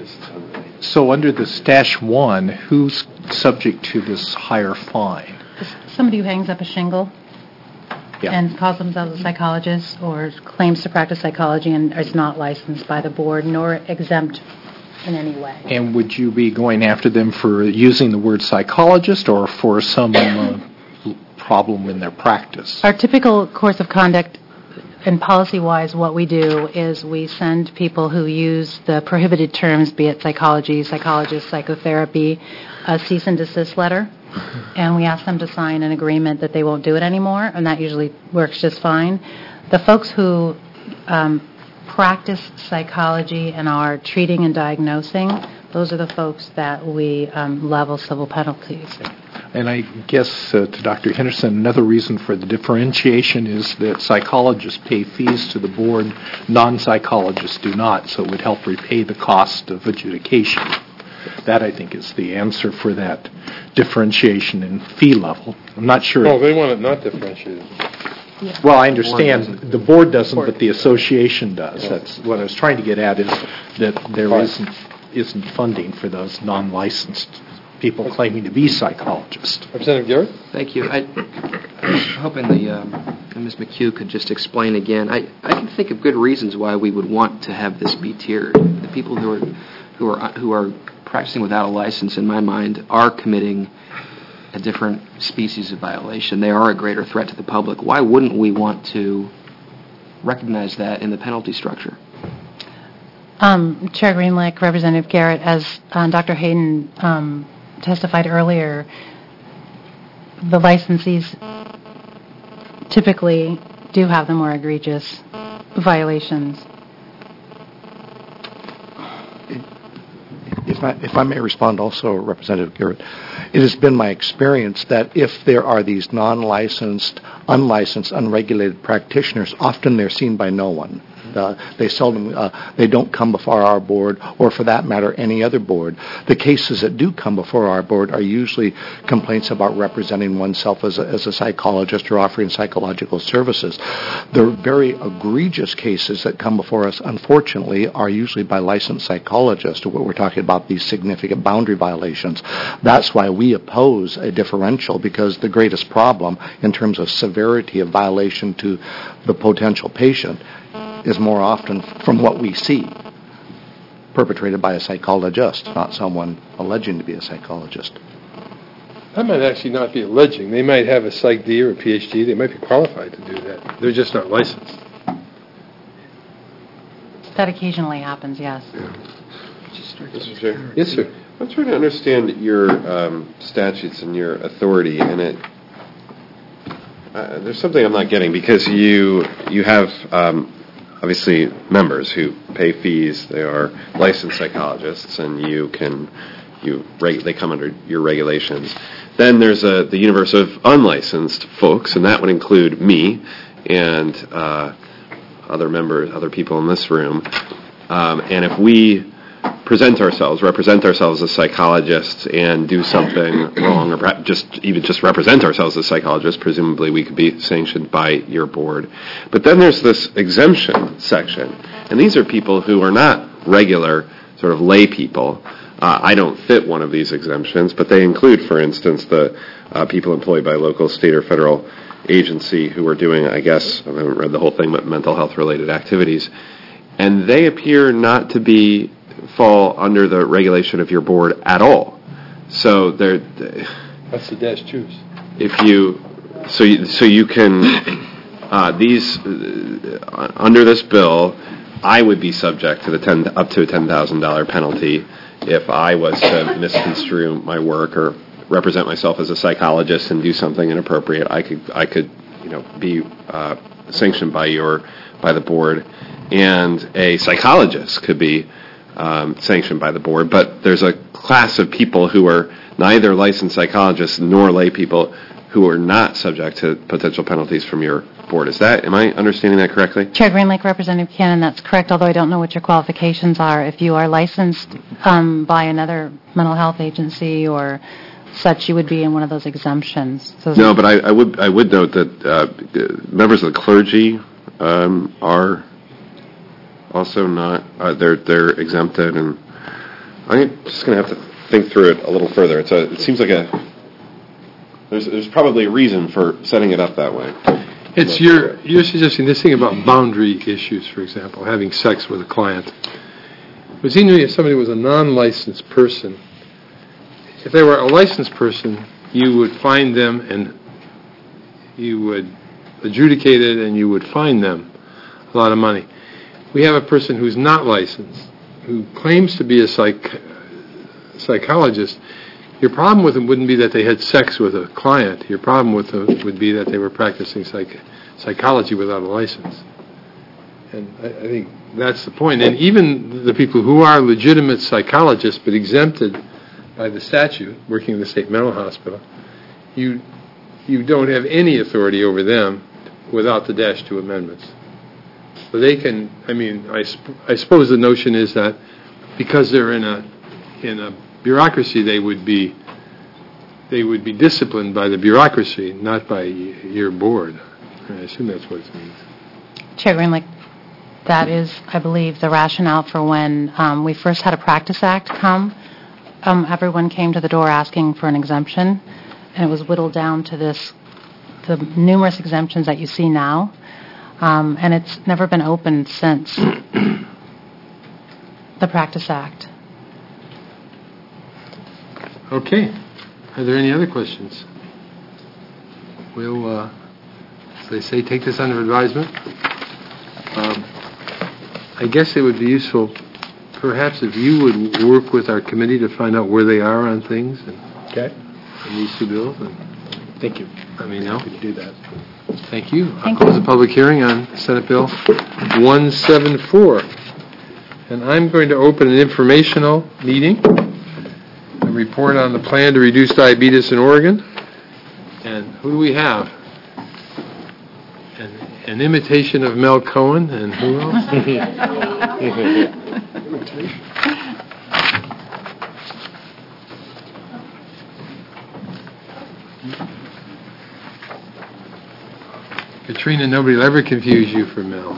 Speaker 10: So under the Stash 1, who's subject to this higher fine?
Speaker 11: Somebody who hangs up a shingle and calls themselves a psychologist or claims to practice psychology and is not licensed by the board nor exempt in any way.
Speaker 10: And would you be going after them for using the word psychologist or for some problem in their practice?
Speaker 11: Our typical course of conduct and policy-wise, what we do is we send people who use the prohibited terms, be it psychology, psychologist, psychotherapy, a cease and desist letter. And we ask them to sign an agreement that they won't do it anymore, and that usually works just fine. The folks who practice psychology and are treating and diagnosing, those are the folks that we level civil penalties.
Speaker 10: And I guess to Dr. Henderson, another reason for the differentiation is that psychologists pay fees to the board, non-psychologists do not, so it would help repay the cost of adjudication. That, I think, is the answer for that differentiation in fee level. I'm not sure.
Speaker 3: Oh, they want it not differentiated.
Speaker 10: Well, I understand the board doesn't, but the association does. That's what I was trying to get at, is that there isn't funding for those non-licensed people claiming to be psychologists.
Speaker 3: Representative Garrett?
Speaker 13: Thank you. I was hoping Ms. McHugh could just explain again. I can think of good reasons why we would want to have this be tiered. The people who are practicing without a license, in my mind, are committing a different species of violation. They are a greater threat to the public. Why wouldn't we want to recognize that in the penalty structure?
Speaker 11: Chair Greenlick, Representative Garrett, as Dr. Hayden testified earlier, the licensees typically do have the more egregious violations.
Speaker 14: If I may respond also, Representative Garrett, it has been my experience that if there are these non-licensed, unlicensed, unregulated practitioners, often they're seen by no one. They don't come before our board, or for that matter, any other board. The cases that do come before our board are usually complaints about representing oneself as a psychologist or offering psychological services. The very egregious cases that come before us, unfortunately, are usually by licensed psychologists, what we're talking about, these significant boundary violations. That's why we oppose a differential, because the greatest problem in terms of severity of violation to the potential patient is more often, from what we see, perpetrated by a psychologist, not someone alleging to be a psychologist.
Speaker 3: That might actually not be alleging. They might have a Psych D or a PhD. They might be qualified to do that. They're just not licensed.
Speaker 11: That occasionally happens, yes.
Speaker 1: Mr. Chair?
Speaker 3: Yes, sir.
Speaker 1: I'm trying to understand your statutes and your authority, and there's something I'm not getting, because you have obviously members who pay fees. They are licensed psychologists, and they come under your regulations. Then there's the universe of unlicensed folks, and that would include me and other people in this room. And if we represent ourselves as psychologists and do something wrong, or just represent ourselves as psychologists, presumably we could be sanctioned by your board. But then there's this exemption section, and these are people who are not regular sort of lay people. I don't fit one of these exemptions, but they include, for instance, the people employed by local, state, or federal agency who are doing, I guess, I haven't read the whole thing, but mental health-related activities. And they appear not to fall under the regulation of your board at all. So that's
Speaker 3: the dash choose.
Speaker 1: If you can under this bill, I would be subject to the up to a $10,000 penalty if I was to misconstrue my work or represent myself as a psychologist and do something inappropriate. I could be sanctioned by the board, and a psychologist could be sanctioned by the board. But there's a class of people who are neither licensed psychologists nor lay people who are not subject to potential penalties from your board. Am I understanding that correctly?
Speaker 11: Chair Greenlake, Representative Cannon, that's correct, although I don't know what your qualifications are. If you are licensed by another mental health agency or such, you would be in one of those exemptions.
Speaker 1: No, but I would note that members of the clergy are also not. They're exempted, and I'm just going to have to think through it a little further. It seems like there's probably a reason for setting it up that way.
Speaker 3: It's you're suggesting this thing about boundary issues, for example, having sex with a client. It would seem to me if somebody was a non-licensed person, if they were a licensed person, you would find them and you would adjudicate it and you would fine them a lot of money. We have a person who's not licensed, who claims to be a psychologist. Your problem with them wouldn't be that they had sex with a client. Your problem with them would be that they were practicing psychology without a license. And I think that's the point. And even the people who are legitimate psychologists but exempted by the statute, working in the state mental hospital, you don't have any authority over them without the -2 amendments. So they can, I suppose the notion is that because they're in a bureaucracy, they would be disciplined by the bureaucracy, not by your board. I assume that's what it means.
Speaker 11: Chair Greenlake, that is, I believe, the rationale for when we first had a Practice Act come. Everyone came to the door asking for an exemption, and it was whittled down to the numerous exemptions that you see now, and it's never been opened since the Practice Act.
Speaker 3: Okay. Are there any other questions? We'll, as they say, take this under advisement. I guess it would be useful, perhaps, if you would work with our committee to find out where they are on things and these two bills.
Speaker 10: Thank you.
Speaker 3: Let me know.
Speaker 10: We can do that.
Speaker 3: Thank you. I'll close the public hearing on Senate Bill 174. And I'm going to open an informational meeting. Report on the plan to reduce diabetes in Oregon. And who do we have? An imitation of Mel Cohen, and who else? Katrina, nobody will ever confuse you for Mel.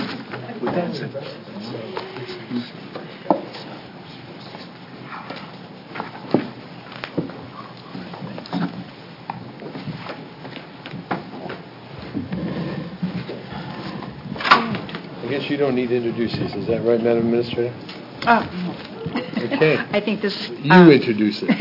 Speaker 3: I guess you don't need to introduce these. Is that right, Madam Administrator?
Speaker 4: Oh,
Speaker 3: no. Okay.
Speaker 4: I think this...
Speaker 3: You introduce it.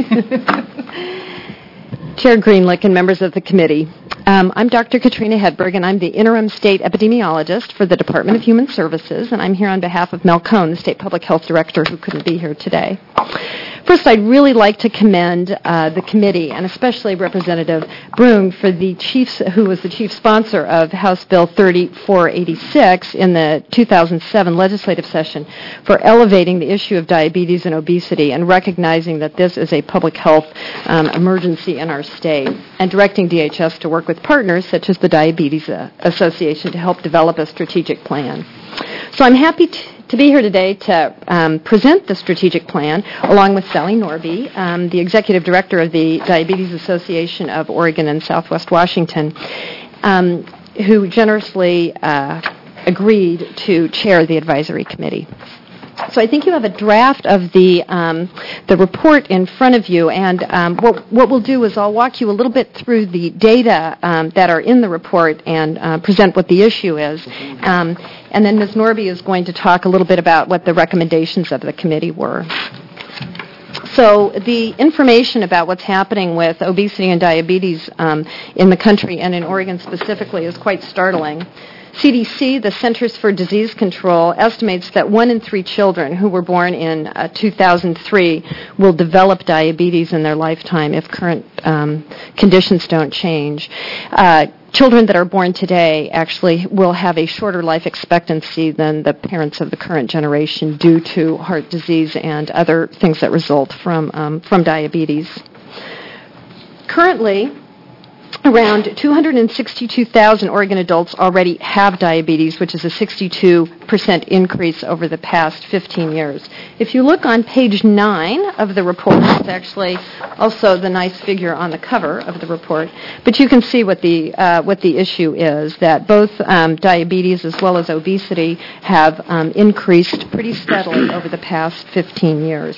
Speaker 12: Chair Greenlick and members of the committee, I'm Dr. Katrina Hedberg, and I'm the interim state epidemiologist for the Department of Human Services, and I'm here on behalf of Mel Cohen, the state public health director, who couldn't be here today. First, I'd really like to commend the committee, and especially Representative Brune, who was the chief sponsor of House Bill 3486 in the 2007 legislative session, for elevating the issue of diabetes and obesity and recognizing that this is a public health emergency in our state, and directing DHS to work with partners such as the Diabetes Association to help develop a strategic plan. So I'm happy to be here today to present the strategic plan along with Sally Norby, the executive director of the Diabetes Association of Oregon and Southwest Washington, who generously agreed to chair the advisory committee. So I think you have a draft of the report in front of you, and what we'll do is I'll walk you a little bit through the data that are in the report and present what the issue is. And then Ms. Norby is going to talk a little bit about what the recommendations of the committee were.
Speaker 15: So the information about what's happening with obesity and diabetes in the country and in Oregon specifically is quite startling. CDC, the Centers for Disease Control, estimates that 1 in 3 children who were born in 2003 will develop diabetes in their lifetime if current conditions don't change. Children that are born today actually will have a shorter life expectancy than the parents of the current generation due to heart disease and other things that result from diabetes. Currently, around 262,000 Oregon adults already have diabetes, which is a 62% increase over the past 15 years. If you look on page 9 of the report, it's actually also the nice figure on the cover of the report, but you can see what the issue is, that both diabetes as well as obesity have increased pretty steadily over the past 15 years.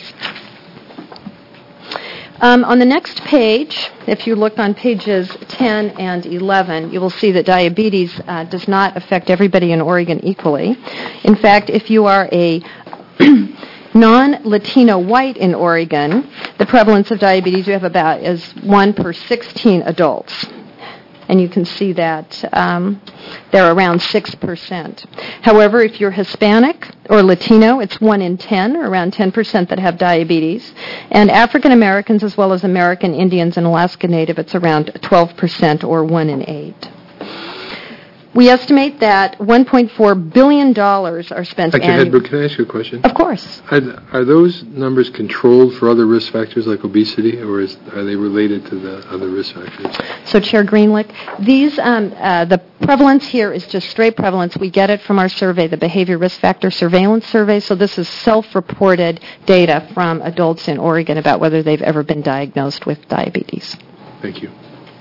Speaker 15: On the next page, if you look on pages 10 and 11, you will see that diabetes does not affect everybody in Oregon equally. In fact, if you are a non-Latino white in Oregon, the prevalence of diabetes you have about is 1 per 16 adults. And you can see that they're around 6%. However, if you're Hispanic or Latino, it's 1 in 10, or around 10% that have diabetes. And African Americans as well as American Indians and Alaska Native, it's around 12%, or 1 in 8. We estimate that $1.4 billion are spent
Speaker 3: Dr. Hedberg, can I ask you a question?
Speaker 15: Of course.
Speaker 3: Are those numbers controlled for other risk factors like obesity, or are they related to the other risk factors?
Speaker 15: So, Chair Greenlick, the prevalence here is just straight prevalence. We get it from our survey, the Behavior Risk Factor Surveillance Survey. So this is self-reported data from adults in Oregon about whether they've ever been diagnosed with diabetes.
Speaker 3: Thank you.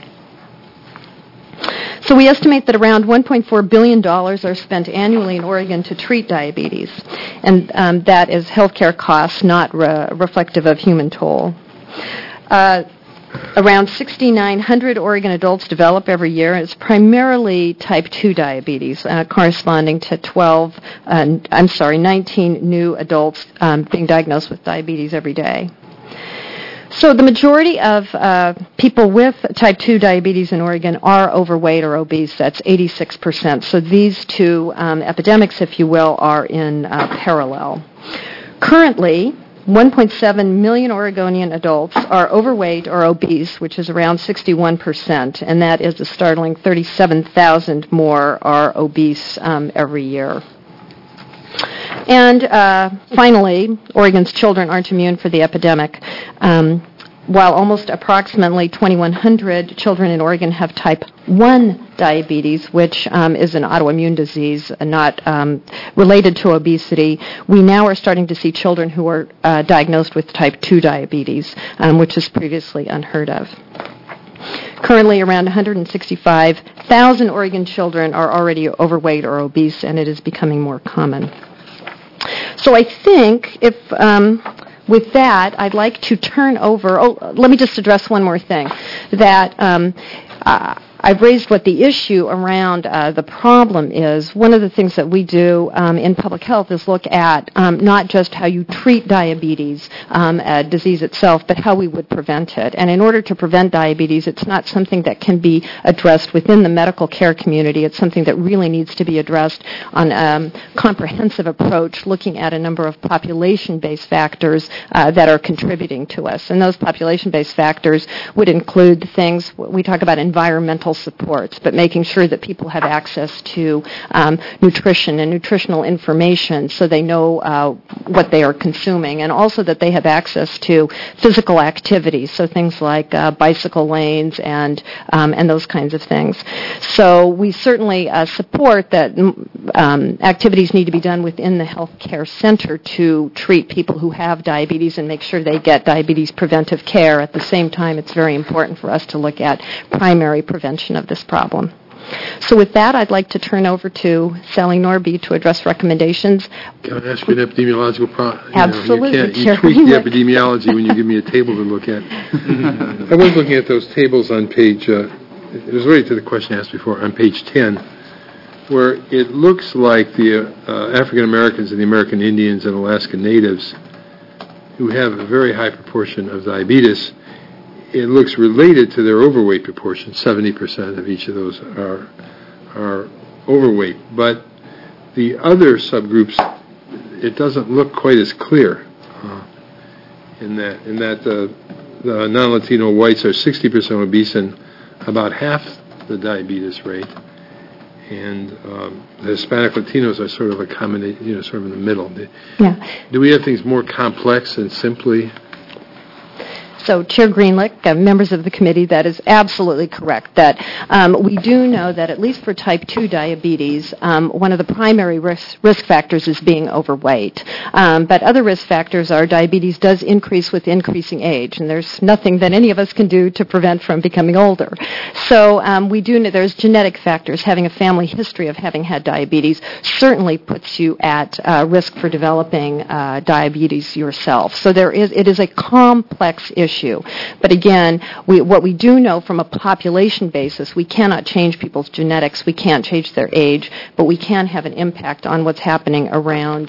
Speaker 15: So we estimate that around $1.4 billion are spent annually in Oregon to treat diabetes, and that is healthcare costs, not reflective of human toll. Around 6,900 Oregon adults develop every year. It's primarily type 2 diabetes, corresponding to 19 new adults being diagnosed with diabetes every day. So the majority of people with type 2 diabetes in Oregon are overweight or obese. That's 86%. So these two epidemics, if you will, are in parallel. Currently, 1.7 million Oregonian adults are overweight or obese, which is around 61%, and that is a startling 37,000 more are obese every year. And finally, Oregon's children aren't immune for the epidemic. While almost approximately 2,100 children in Oregon have type 1 diabetes, which is an autoimmune disease not related to obesity, we now are starting to see children who are diagnosed with type 2 diabetes, which is previously unheard of. Currently, around 165,000 Oregon children are already overweight or obese, and it is becoming more common. So I think if, with that, I'd like to turn over, let me just address one more thing, that I've raised what the issue around the problem is. One of the things that we do in public health is look at not just how you treat diabetes, a disease itself, but how we would prevent it. And in order to prevent diabetes, it's not something that can be addressed within the medical care community. It's something that really needs to be addressed on a comprehensive approach, looking at a number of population-based factors that are contributing to us. And those population-based factors would include things, we talk about environmental supports, but making sure that people have access to nutrition and nutritional information so they know what they are consuming, and also that they have access to physical activities, so things like bicycle lanes and those kinds of things. So we certainly support that activities need to be done within the health care center to treat people who have diabetes and make sure they get diabetes preventive care. At the same time, it's very important for us to look at primary prevention of this problem. So with that, I'd like to turn over to Sally Norby to address recommendations.
Speaker 3: Can I ask you an epidemiological problem?
Speaker 15: Absolutely.
Speaker 3: You tweak the epidemiology when you give me a table to look at. I was looking at those tables on page, it was related to the question asked before, on page 10, where it looks like the African Americans and the American Indians and Alaska Natives who have a very high proportion of diabetes, it looks related to their overweight proportion. 70% of each of those are overweight. But the other subgroups, it doesn't look quite as clear in that the non-Latino whites are 60% obese and about half the diabetes rate, and the Hispanic Latinos are sort of a combination, sort of in the middle.
Speaker 15: Yeah.
Speaker 3: Do we have things more complex than simply?
Speaker 15: So, Chair Greenlick, members of the committee, that is absolutely correct. That we do know that at least for type 2 diabetes, one of the primary risk factors is being overweight. But other risk factors are diabetes does increase with increasing age, and there's nothing that any of us can do to prevent from becoming older. So we do know there's genetic factors. Having a family history of having had diabetes certainly puts you at risk for developing diabetes yourself. So it is a complex issue. But again, what we do know from a population basis, we cannot change people's genetics, we can't change their age, but we can have an impact on what's happening around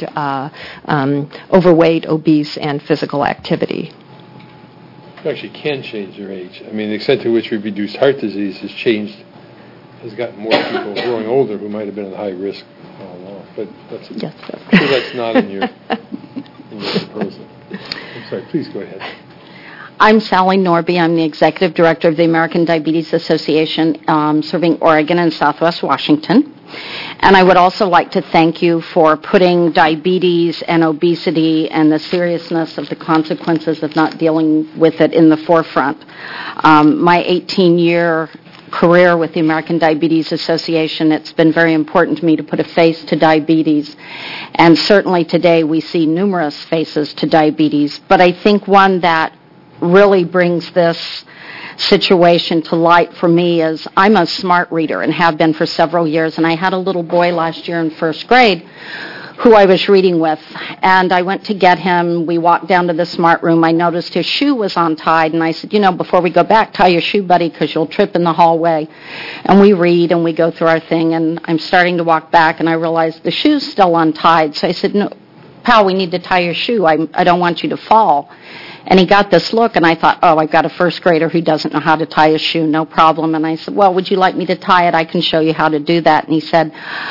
Speaker 15: overweight, obese, and physical activity.
Speaker 3: You actually can change their age. I mean, the extent to which we've reduced heart disease has gotten more people growing older who might have been at high risk all along. But that's not in your proposal. I'm sorry, please go ahead.
Speaker 16: I'm Sally Norby. I'm the Executive Director of the American Diabetes Association, serving Oregon and Southwest Washington. And I would also like to thank you for putting diabetes and obesity and the seriousness of the consequences of not dealing with it in the forefront. My 18-year career with the American Diabetes Association, it's been very important to me to put a face to diabetes. And certainly today we see numerous faces to diabetes. But I think one that really brings this situation to light for me is I'm a smart reader and have been for several years, and I had a little boy last year in first grade who I was reading with, and I went to get him. We walked down to the smart room. I noticed his shoe was untied, and I said, before we go back, tie your shoe, buddy, because you'll trip in the hallway. And we read and we go through our thing, and I'm starting to walk back, and I realized the shoe's still untied. So I said, no, pal, we need to tie your shoe. I don't want you to fall. And he got this look, and I thought, I've got a first grader who doesn't know how to tie a shoe, no problem. And I said, well, would you like me to tie it? I can show you how to do that. And he said,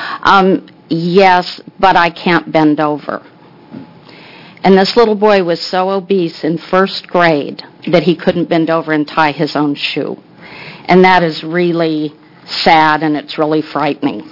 Speaker 16: yes, but I can't bend over. And this little boy was so obese in first grade that he couldn't bend over and tie his own shoe. And that is really sad, and it's really frightening.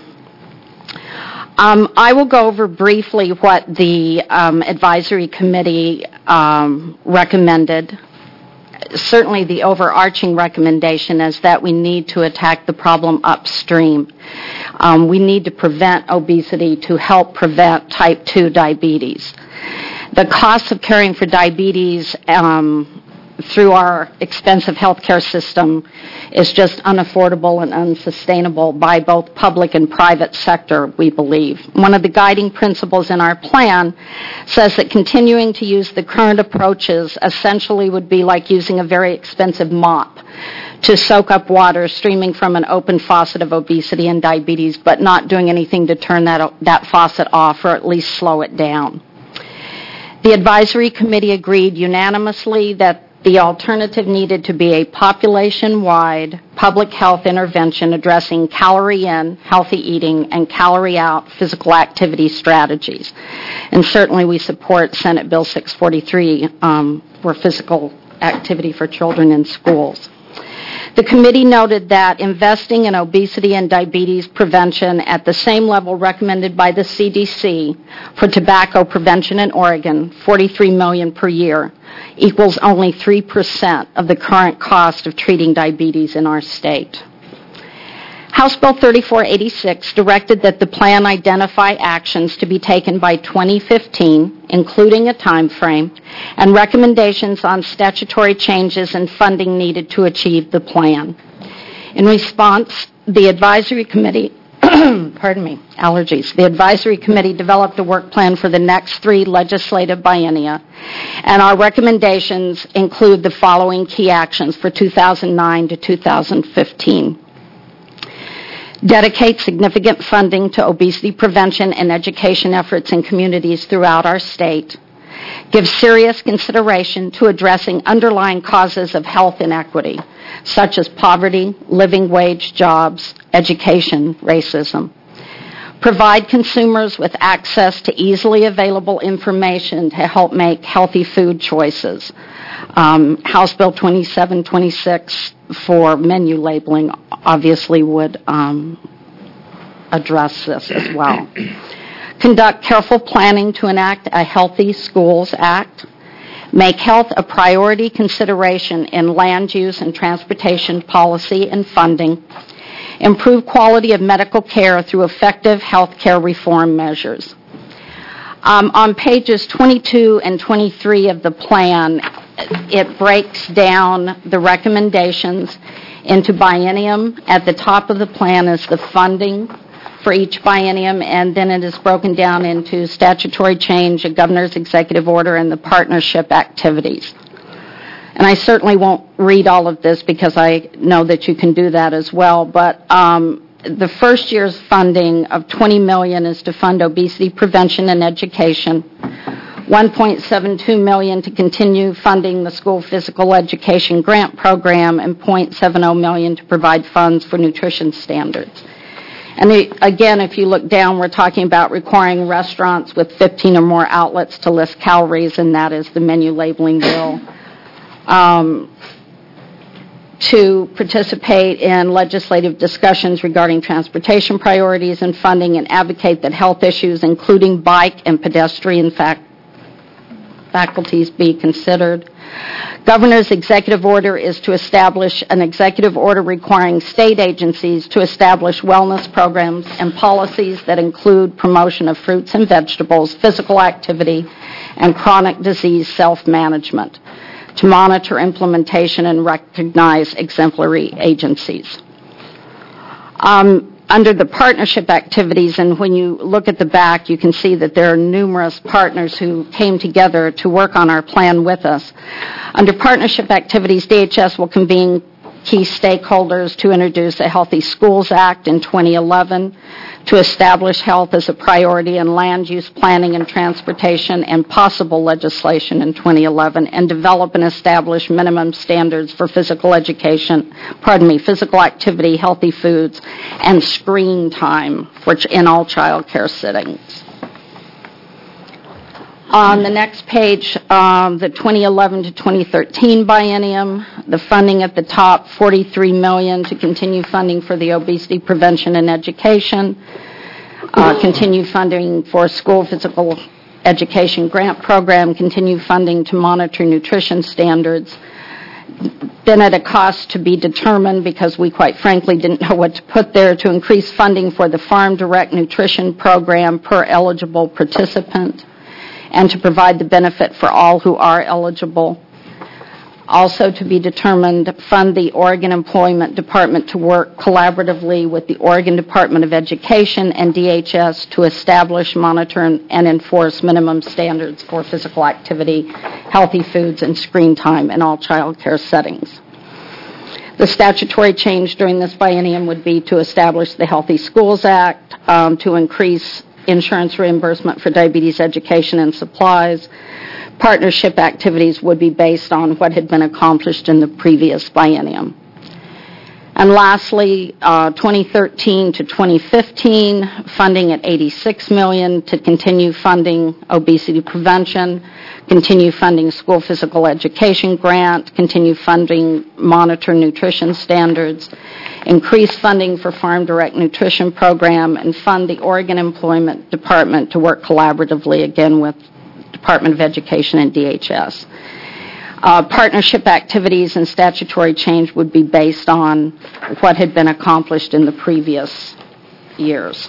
Speaker 16: I will go over briefly what the advisory committee recommended. Certainly the overarching recommendation is that we need to attack the problem upstream. We need to prevent obesity to help prevent type 2 diabetes. The cost of caring for diabetes through our expensive healthcare system is just unaffordable and unsustainable by both public and private sector, we believe. One of the guiding principles in our plan says that continuing to use the current approaches essentially would be like using a very expensive mop to soak up water streaming from an open faucet of obesity and diabetes, but not doing anything to turn that faucet off or at least slow it down. The advisory committee agreed unanimously that the alternative needed to be a population-wide public health intervention addressing calorie-in, healthy eating, and calorie-out physical activity strategies. And certainly we support Senate Bill 643 for physical activity for children in schools. The committee noted that investing in obesity and diabetes prevention at the same level recommended by the CDC for tobacco prevention in Oregon, $43 million per year, equals only 3% of the current cost of treating diabetes in our state. House Bill 3486 directed that the plan identify actions to be taken by 2015, including a time frame, and recommendations on statutory changes and funding needed to achieve the plan. In response, the advisory committee The advisory committee developed a work plan for the next 3 legislative biennia, and our recommendations include the following key actions for 2009 to 2015. Dedicate significant funding to obesity prevention and education efforts in communities throughout our state. give serious consideration to addressing underlying causes of health inequity, such as poverty, living wage jobs, education, racism. Provide consumers with access to easily available information to help make healthy food choices. House Bill 2726 for menu labeling obviously would address this as well. Conduct careful planning to enact a Healthy Schools Act. Make health a priority consideration in land use and transportation policy and funding. Improve quality of medical care through effective health care reform measures. On pages 22 and 23 of the plan, it breaks down the recommendations into biennium. At the top of the plan is the funding for each biennium, and then it is broken down into statutory change, a governor's executive order, and the partnership activities. And I certainly won't read all of this because I know that you can do that as well, but the first year's funding of $20 million is to fund obesity prevention and education, $1.72 million to continue funding the school physical education grant program, and $0.70 million to provide funds for nutrition standards. And again, if you look down, we're talking about requiring restaurants with 15 or more outlets to list calories, and that is the menu labeling bill. To participate in legislative discussions regarding transportation priorities and funding, and advocate that health issues, including bike and pedestrian faculties, be considered. Governor's executive order is to establish an executive order requiring state agencies to establish wellness programs and policies that include promotion of fruits and vegetables, physical activity, and chronic disease self-management, to monitor implementation and recognize exemplary agencies. Under the partnership activities, and when you look at the back, you can see that there are numerous partners who came together to work on our plan with us. Under partnership activities, DHS will convene key stakeholders to introduce a Healthy Schools Act in 2011, to establish health as a priority in land use planning and transportation and possible legislation in 2011, and develop and establish minimum standards for physical activity, healthy foods, and screen time in all child care settings. On the next page, the 2011 to 2013 biennium, the funding at the top, $43 million to continue funding for the obesity prevention and education, continue funding for school physical education grant program, continue funding to monitor nutrition standards. Then at a cost to be determined, because we quite frankly didn't know what to put there, to increase funding for the Farm Direct Nutrition Program per eligible participant, and to provide the benefit for all who are eligible. Also to be determined, fund the Oregon Employment Department to work collaboratively with the Oregon Department of Education and DHS to establish, monitor, and enforce minimum standards for physical activity, healthy foods, and screen time in all child care settings. The statutory change during this biennium would be to establish the Healthy Schools Act, to increase insurance reimbursement for diabetes education and supplies. Partnership activities would be based on what had been accomplished in the previous biennium. And lastly, 2013 to 2015, funding at $86 million to continue funding obesity prevention, continue funding school physical education grant, continue funding monitor nutrition standards, increase funding for Farm Direct Nutrition Program, and fund the Oregon Employment Department to work collaboratively again with Department of Education and DHS. Partnership activities and statutory change would be based on what had been accomplished in the previous years.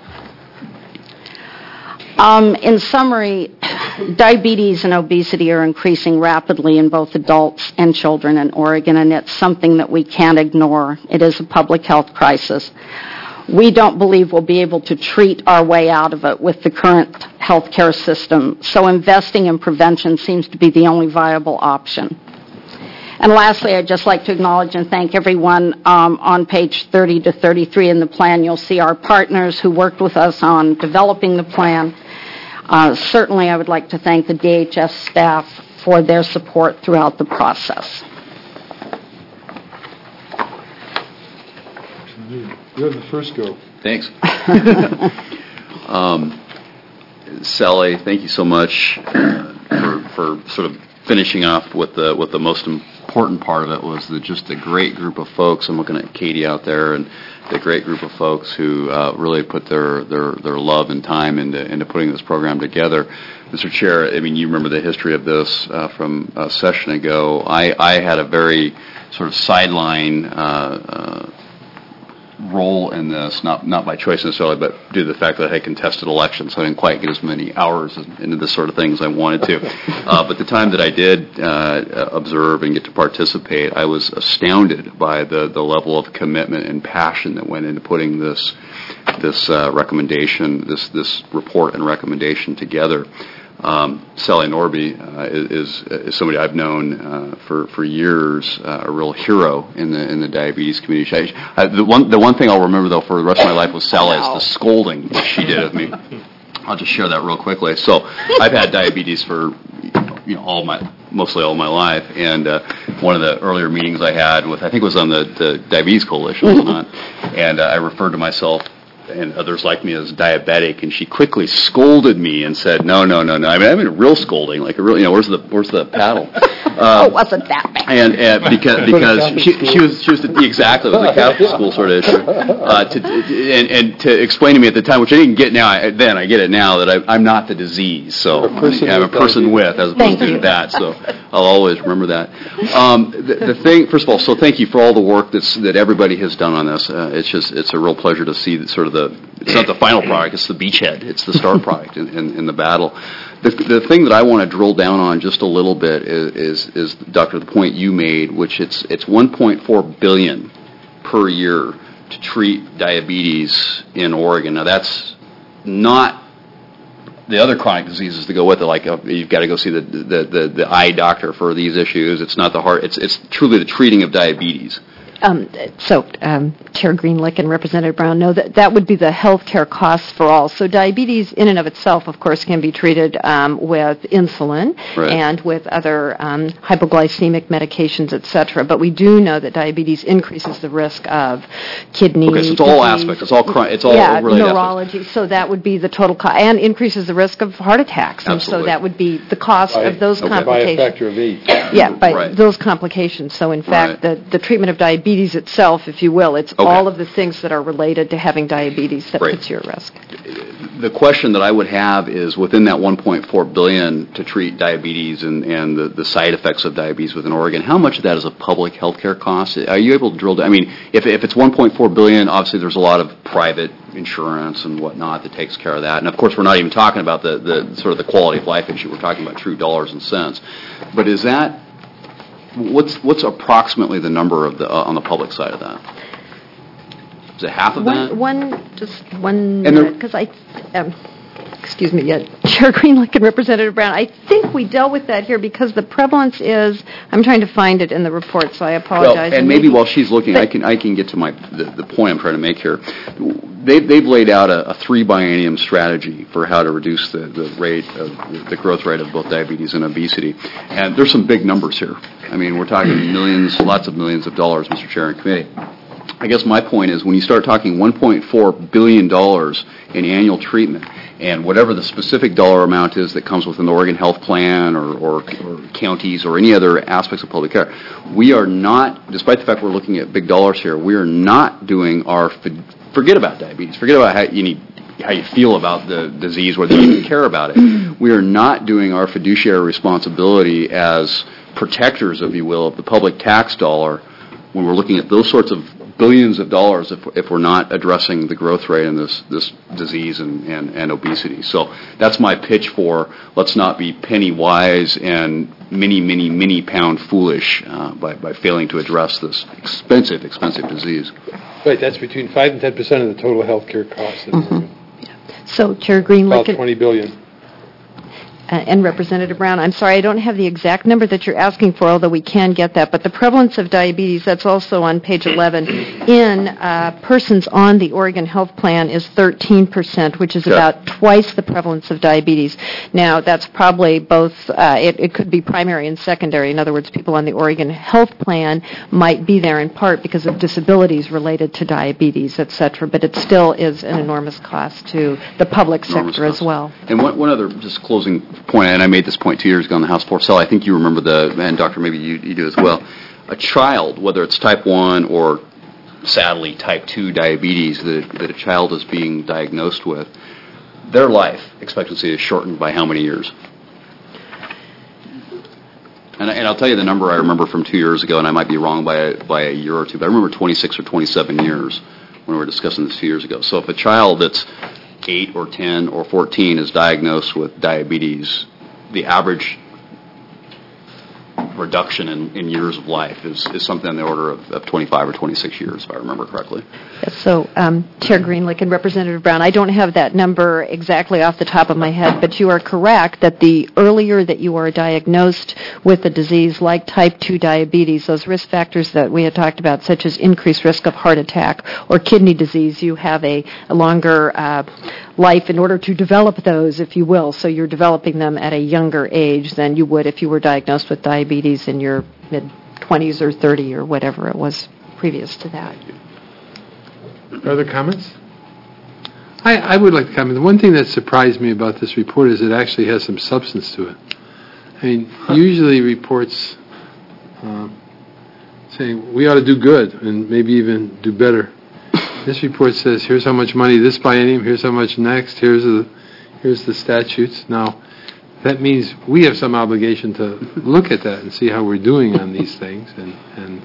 Speaker 16: In summary, diabetes and obesity are increasing rapidly in both adults and children in Oregon, and it's something that we can't ignore. It is a public health crisis. We don't believe we'll be able to treat our way out of it with the current healthcare system, so investing in prevention seems to be the only viable option. And lastly, I'd just like to acknowledge and thank everyone. On page 30 to 33 in the plan, you'll see our partners who worked with us on developing the plan. Certainly, I would like to thank the DHS staff for their support throughout the process.
Speaker 3: You have the first go.
Speaker 17: Thanks. Sally, thank you so much for sort of finishing off with the most important part of it was just the great group of folks. I'm looking at Katie out there and the great group of folks who really put their love and time into putting this program together. Mr. Chair, I mean, you remember the history of this from a session ago. I had a very sort of sideline role in this, not by choice necessarily, but due to the fact that I had contested elections, so I didn't quite get as many hours into this sort of thing as I wanted to. But the time that I did observe and get to participate, I was astounded by the level of commitment and passion that went into putting this recommendation, this report and recommendation together. Sally Norby is somebody I've known for years, a real hero in the diabetes community. The one thing I'll remember though for the rest of my life was Sally is the scolding that she did of me. I'll just share that real quickly. So I've had diabetes for mostly all my life, and one of the earlier meetings I had with, I think it was on the Diabetes Coalition, was it not? And I referred to myself and others like me as diabetic, and she quickly scolded me and said, no. I mean, a real scolding, like a real, where's the paddle?
Speaker 16: It wasn't that bad.
Speaker 17: And because she was exactly, it was a Catholic school sort of issue. To explain to me at the time, which I didn't get now, I get it now that I'm not the disease. So I'm a person with, as opposed to that. So I'll always remember that. The thing, first of all, so thank you for all the work that everybody has done on this. It's a real pleasure to see sort of it's not the final product, it's the beachhead, it's the start product in the battle. The thing that I want to drill down on just a little bit is Doctor, the point you made, which it's $1.4 billion per year to treat diabetes in Oregon. Now that's not the other chronic diseases to go with it, like you've got to go see the eye doctor for these issues. It's not the heart. It's truly the treating of diabetes.
Speaker 15: Chair Greenlick and Representative Brown know that would be the health care costs for all. So diabetes in and of itself, of course, can be treated with insulin and with other hypoglycemic medications, et cetera. But we do know that diabetes increases the risk of kidney
Speaker 17: disease. So it's all aspects. It's all related
Speaker 15: neurology.
Speaker 17: Aspects.
Speaker 15: So that would be the total cost, and increases the risk of heart attacks.
Speaker 17: Absolutely.
Speaker 15: And so that would be the cost of those complications.
Speaker 3: By a factor of 8.
Speaker 15: Yeah, by those complications. So in fact, the treatment of diabetes itself, if you will, it's all of the things that are related to having diabetes that puts you at risk.
Speaker 17: The question that I would have is, within that $1.4 billion to treat diabetes and the side effects of diabetes within Oregon, how much of that is a public health care cost? Are you able to drill down? I mean, if it's $1.4 billion, obviously there's a lot of private insurance and whatnot that takes care of that. And of course, we're not even talking about the sort of the quality of life issue. We're talking about true dollars and cents. But is that what's approximately the number of on the public side of that? Is it half of that?
Speaker 15: One minute, because excuse me, Chair Greenlick and Representative Brown, I think we dealt with that here because the prevalence is, I'm trying to find it in the report, so I apologize.
Speaker 17: Well, and maybe while she's looking, I can get to the point I'm trying to make here. They've laid out a 3 biennium strategy for how to reduce the growth rate of both diabetes and obesity. And there's some big numbers here. I mean, we're talking millions, lots of millions of dollars, Mr. Chair and Committee. I guess my point is when you start talking $1.4 billion in annual treatment, and whatever the specific dollar amount is that comes within the Oregon Health Plan or counties or any other aspects of public care, we are not, despite the fact we're looking at big dollars here, we are not doing our, forget about diabetes, forget about how you feel about the disease, whether you even care about it. We are not doing our fiduciary responsibility as protectors, if you will, of the public tax dollar when we're looking at those sorts of billions of dollars if we're not addressing the growth rate in this disease and obesity. So that's my pitch for let's not be penny wise and many pound foolish by failing to address this expensive disease.
Speaker 3: Right, that's between 5 and 10% of the total health care costs.
Speaker 15: So, Chair Greenlick,
Speaker 3: about $20 billion.
Speaker 15: and Representative Brown, I'm sorry, I don't have the exact number that you're asking for, although we can get that, but the prevalence of diabetes, that's also on page 11, in persons on the Oregon Health Plan is 13%, which is about twice the prevalence of diabetes. Now, that's probably both, it could be primary and secondary. In other words, people on the Oregon Health Plan might be there in part because of disabilities related to diabetes, et cetera, but it still is an enormous cost to the public sector as well.
Speaker 17: And one other just closing point, and I made this point 2 years ago on the House floor, Sal, I think you remember and Doctor, maybe you do as well, a child, whether it's type 1 or sadly type 2 diabetes that a child is being diagnosed with, their life expectancy is shortened by how many years? And I'll tell you the number I remember from 2 years ago, and I might be wrong by a year or two, but I remember 26 or 27 years when we were discussing this 2 years ago. So if a child that's 8 or 10 or 14 is diagnosed with diabetes, the average reduction in years of life is something on the order of 25 or 26 years, if I remember correctly.
Speaker 15: Yes, so, Chair Greenlick and Representative Brown, I don't have that number exactly off the top of my head, but you are correct that the earlier that you are diagnosed with a disease like type 2 diabetes, those risk factors that we had talked about, such as increased risk of heart attack or kidney disease, you have a longer life in order to develop those, if you will. So you're developing them at a younger age than you would if you were diagnosed with diabetes in your mid-20s or 30 or whatever it was previous to that.
Speaker 3: Other comments? I would like to comment. The one thing that surprised me about this report is it actually has some substance to it. I mean, usually reports saying we ought to do good and maybe even do better. This report says, here's how much money this biennium, here's how much next, here's the statutes. Now, that means we have some obligation to look at that and see how we're doing on these things, and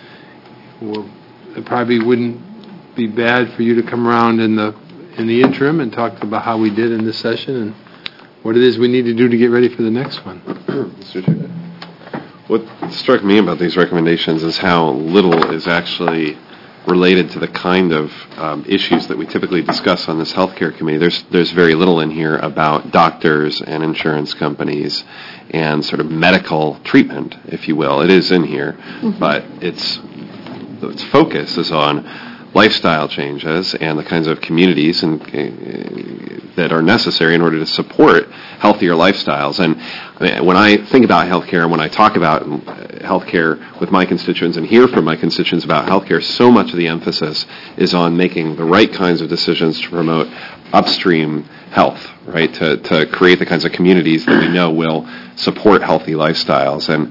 Speaker 3: it probably wouldn't be bad for you to come around in the interim and talk about how we did in this session and what it is we need to do to get ready for the next one.
Speaker 1: What struck me about these recommendations is how little is actually related to the kind of issues that we typically discuss on this healthcare committee. There's very little in here about doctors and insurance companies and sort of medical treatment, if you will. It is in here, but its focus is on lifestyle changes and the kinds of communities that are necessary in order to support healthier lifestyles. And when I think about healthcare and when I talk about healthcare with my constituents and hear from my constituents about healthcare, so much of the emphasis is on making the right kinds of decisions to promote upstream health, right? To create the kinds of communities that we know will support healthy lifestyles. And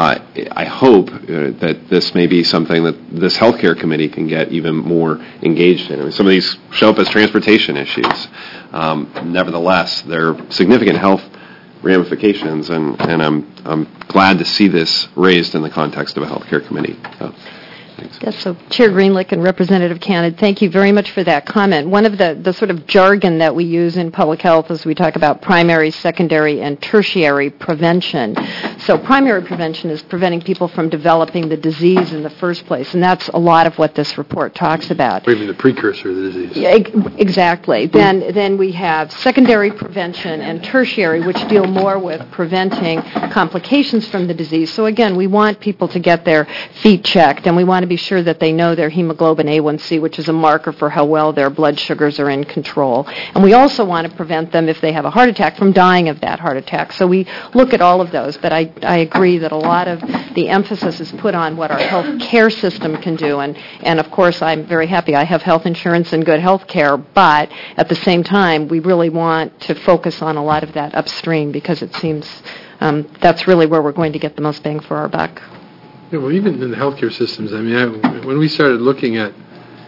Speaker 1: I hope that this may be something that this healthcare committee can get even more engaged in. I mean, some of these show up as transportation issues. Nevertheless, there are significant health ramifications, and I'm glad to see this raised in the context of a healthcare committee.
Speaker 15: Yes, so Chair Greenlick and Representative Cannon, thank you very much for that comment. One of the sort of jargon that we use in public health is we talk about primary, secondary, and tertiary prevention. So primary prevention is preventing people from developing the disease in the first place, and that's a lot of what this report talks about.
Speaker 3: Or even the precursor of the disease.
Speaker 15: Yeah, exactly. Then we have secondary prevention and tertiary, which deal more with preventing complications from the disease. So again, we want people to get their feet checked, and we want to be sure that they know their hemoglobin A1C, which is a marker for how well their blood sugars are in control. And we also want to prevent them, if they have a heart attack, from dying of that heart attack. So we look at all of those, but I agree that a lot of the emphasis is put on what our health care system can do. And of course, I'm very happy I have health insurance and good health care, but at the same time, we really want to focus on a lot of that upstream because it seems that's really where we're going to get the most bang for our buck.
Speaker 3: Yeah, well, even in the healthcare systems, I mean, when we started looking at,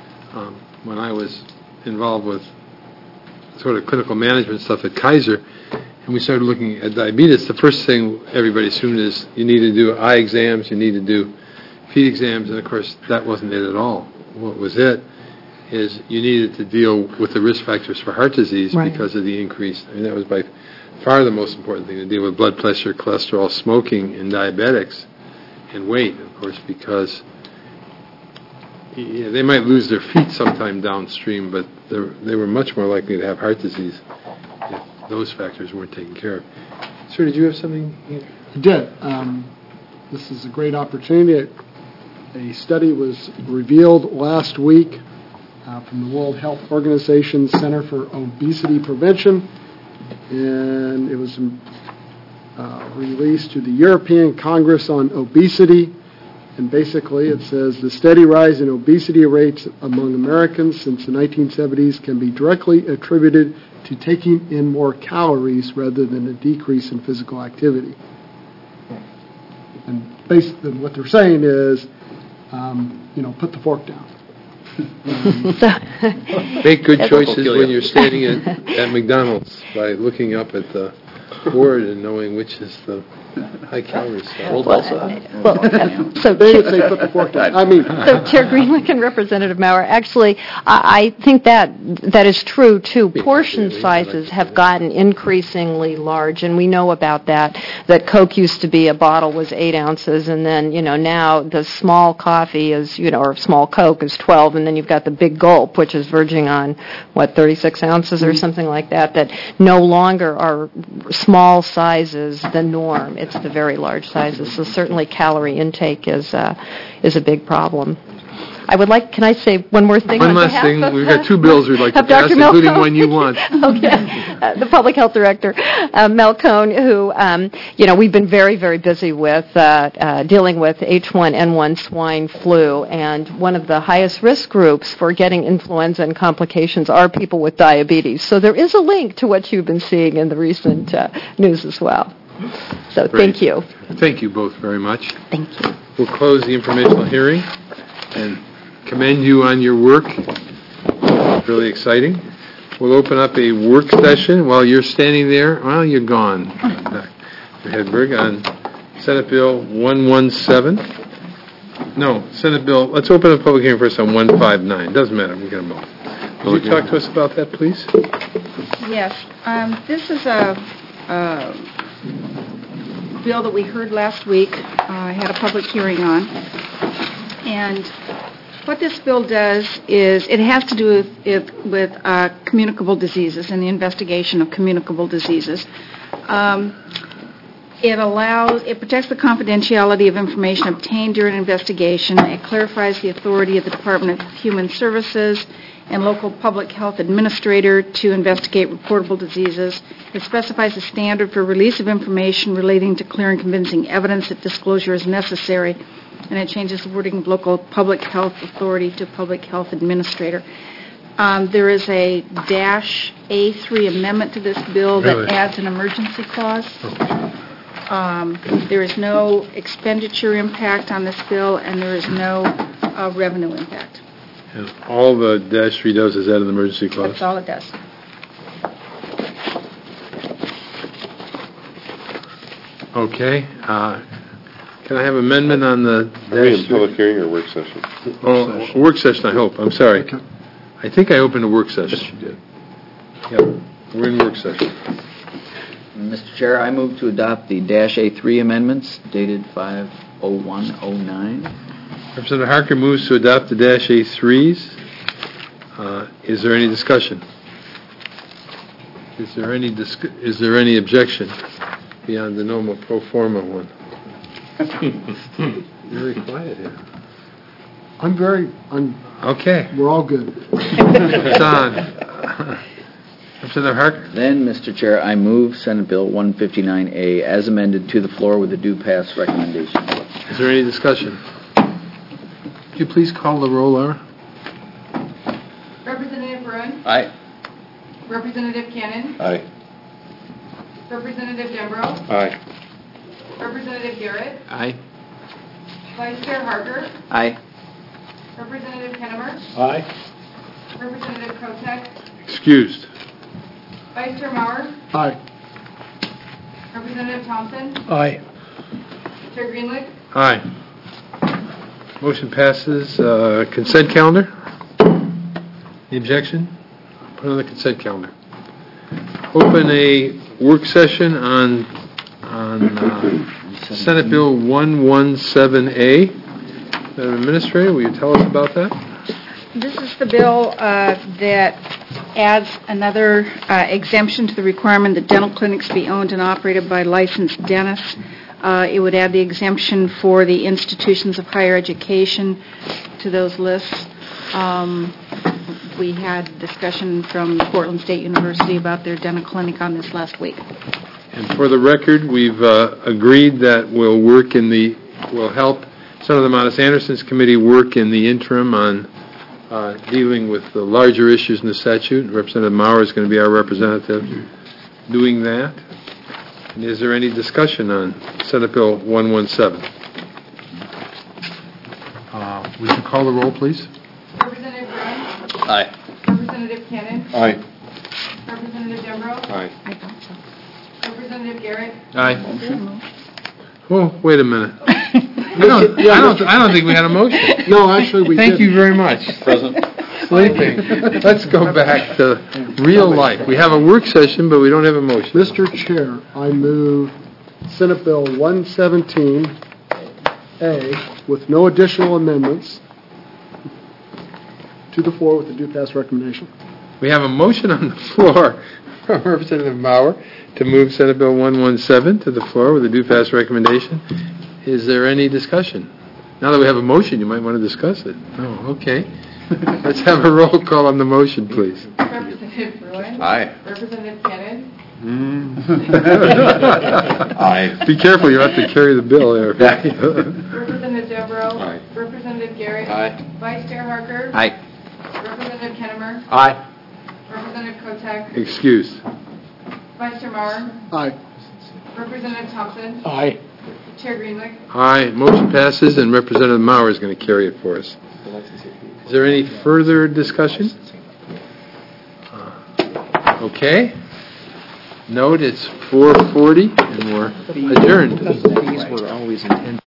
Speaker 3: when I was involved with sort of clinical management stuff at Kaiser, and we started looking at diabetes, the first thing everybody assumed is you need to do eye exams, you need to do feet exams, and of course that wasn't it at all. What was it is you needed to deal with the risk factors for heart disease because of the increase. I mean, that was by far the most important thing, to deal with blood pressure, cholesterol, smoking, and diabetics. And weight, of course, because they might lose their feet sometime downstream, but they were much more likely to have heart disease those factors weren't taken care of. Sir, did you have something here?
Speaker 18: I did. This is a great opportunity. A study was revealed last week from the World Health Organization Center for Obesity Prevention, and it was released to the European Congress on Obesity. And basically it says the steady rise in obesity rates among Americans since the 1970s can be directly attributed to taking in more calories rather than a decrease in physical activity. And basically what they're saying is, put the fork down.
Speaker 3: Make good choices when you're standing at McDonald's by looking up at the board and knowing which is the high-calorie stuff.
Speaker 15: So Chair Greenlick and Representative Maurer, actually, I think that is true, too. Portion sizes have gotten increasingly large, and we know about that Coke used to be a bottle was 8 ounces, and then, now the small coffee is, or small Coke is 12, and then you've got the big gulp, which is verging on, 36 ounces or something like that no longer are small sizes the norm. It's the very large sizes. So certainly calorie intake is a big problem. Can I say one more thing?
Speaker 3: One last thing. We've got 2 bills we'd like to pass, including one you want.
Speaker 15: Okay. The Public Health Director, Mel Cone, who, we've been very, very busy with dealing with H1N1 swine flu, and one of the highest risk groups for getting influenza and complications are people with diabetes. So there is a link to what you've been seeing in the recent news as well. So thank you.
Speaker 3: Thank you both very much.
Speaker 15: Thank you.
Speaker 3: We'll close the informational hearing and commend you on your work. Really exciting. We'll open up a work session while you're standing there. Well, you're gone, Dr. Hedberg, on Senate Bill 117. No, Senate Bill, let's open a public hearing first on 159. Doesn't matter, we got them both. Would you talk to us about that, please?
Speaker 4: Yes. This is a bill that we heard last week, had a public hearing on. And what this bill does is it has to do with communicable diseases and the investigation of communicable diseases. It protects the confidentiality of information obtained during an investigation. It clarifies the authority of the Department of Human Services and local public health administrator to investigate reportable diseases. It specifies a standard for release of information relating to clear and convincing evidence that disclosure is necessary, and it changes the wording of local public health authority to public health administrator. There is a -A3 amendment to this bill that adds an emergency clause. There is no expenditure impact on this bill, and there is no revenue impact.
Speaker 3: And all the -3 does is add an emergency clause?
Speaker 4: That's all it does.
Speaker 3: Okay. Can I have amendment on the
Speaker 1: public hearing or work session?
Speaker 3: Oh, work session, I hope. I'm sorry. Okay. I think I opened a work session.
Speaker 1: Yes, you did.
Speaker 3: Yep. We're in work session.
Speaker 7: Mr. Chair, I move to adopt the -A3 amendments dated 5/01/09.
Speaker 3: Representative Harker moves to adopt the -A3s. Is there any discussion? Is there any objection beyond the normal pro forma one? Very quiet here. Okay.
Speaker 18: We're all good.
Speaker 3: Don. Representative Harker.
Speaker 7: Then, Mr. Chair, I move Senate Bill 159A as amended to the floor with a due pass recommendation.
Speaker 3: Is there any discussion? Could you please call the roll, Laura?
Speaker 4: Representative Brun?
Speaker 7: Aye.
Speaker 4: Representative Cannon?
Speaker 1: Aye.
Speaker 4: Representative Dembro?
Speaker 1: Aye.
Speaker 4: Representative Garrett?
Speaker 13: Aye.
Speaker 4: Vice Chair Harker?
Speaker 7: Aye.
Speaker 4: Representative Kennemer?
Speaker 8: Aye.
Speaker 4: Representative Kotek?
Speaker 3: Excused.
Speaker 4: Vice Chair Maurer?
Speaker 18: Aye.
Speaker 4: Representative Thompson?
Speaker 8: Aye.
Speaker 4: Chair Greenlick?
Speaker 3: Aye. Motion passes. Consent calendar? Any objection? Put on the consent calendar. Open a work session on Senate Bill 117A. Madam Administrator, will you tell us about that?
Speaker 4: This is the bill that adds another exemption to the requirement that dental clinics be owned and operated by licensed dentists. It would add the exemption for the institutions of higher education to those lists. We had discussion from Portland State University about their dental clinic on this last week.
Speaker 3: And for the record, we've agreed that we'll help Senator Modis Anderson's committee work in the interim on dealing with the larger issues in the statute. Representative Maurer is going to be our representative doing that. And is there any discussion on Senate Bill 117? Would you call the roll, please?
Speaker 4: Representative Brown?
Speaker 17: Aye.
Speaker 4: Representative Cannon?
Speaker 3: Aye.
Speaker 4: Representative Dembro?
Speaker 1: Aye.
Speaker 4: I thought so. Representative Garrett?
Speaker 3: Aye. Oh, wait a minute. I don't think we had a motion.
Speaker 18: No, actually, we
Speaker 3: Thank
Speaker 18: did.
Speaker 3: you very much.
Speaker 17: Present.
Speaker 3: Sleeping. Let's go back to real life. We have a work session, but we don't have a motion.
Speaker 18: Mr. Chair, I move Senate Bill 117A with no additional amendments to the floor with the due pass recommendation.
Speaker 3: We have a motion on the floor from Representative Maurer to move Senate Bill 117 to the floor with a due pass recommendation. Is there any discussion? Now that we have a motion, you might want to discuss it. Oh, okay. Let's have a roll call on the motion, please.
Speaker 4: Representative Bruin?
Speaker 17: Aye.
Speaker 4: Representative Cannon?
Speaker 17: Aye.
Speaker 3: Be careful, you have to carry the bill there.
Speaker 4: Representative Dembro?
Speaker 17: Aye.
Speaker 4: Representative Garrett?
Speaker 17: Aye.
Speaker 4: Vice Chair Harker?
Speaker 7: Aye.
Speaker 4: Representative Kennemer?
Speaker 3: Aye.
Speaker 4: Representative Kotek?
Speaker 3: Excuse.
Speaker 4: Vice Chair Maurer?
Speaker 18: Aye.
Speaker 4: Representative Thompson?
Speaker 8: Aye.
Speaker 4: Chair Greenlick?
Speaker 3: Aye. Motion passes, and Representative Maurer is going to carry it for us. Is there any further discussion? Okay. Note it's 4:40, and we're adjourned.
Speaker 13: These were always intended.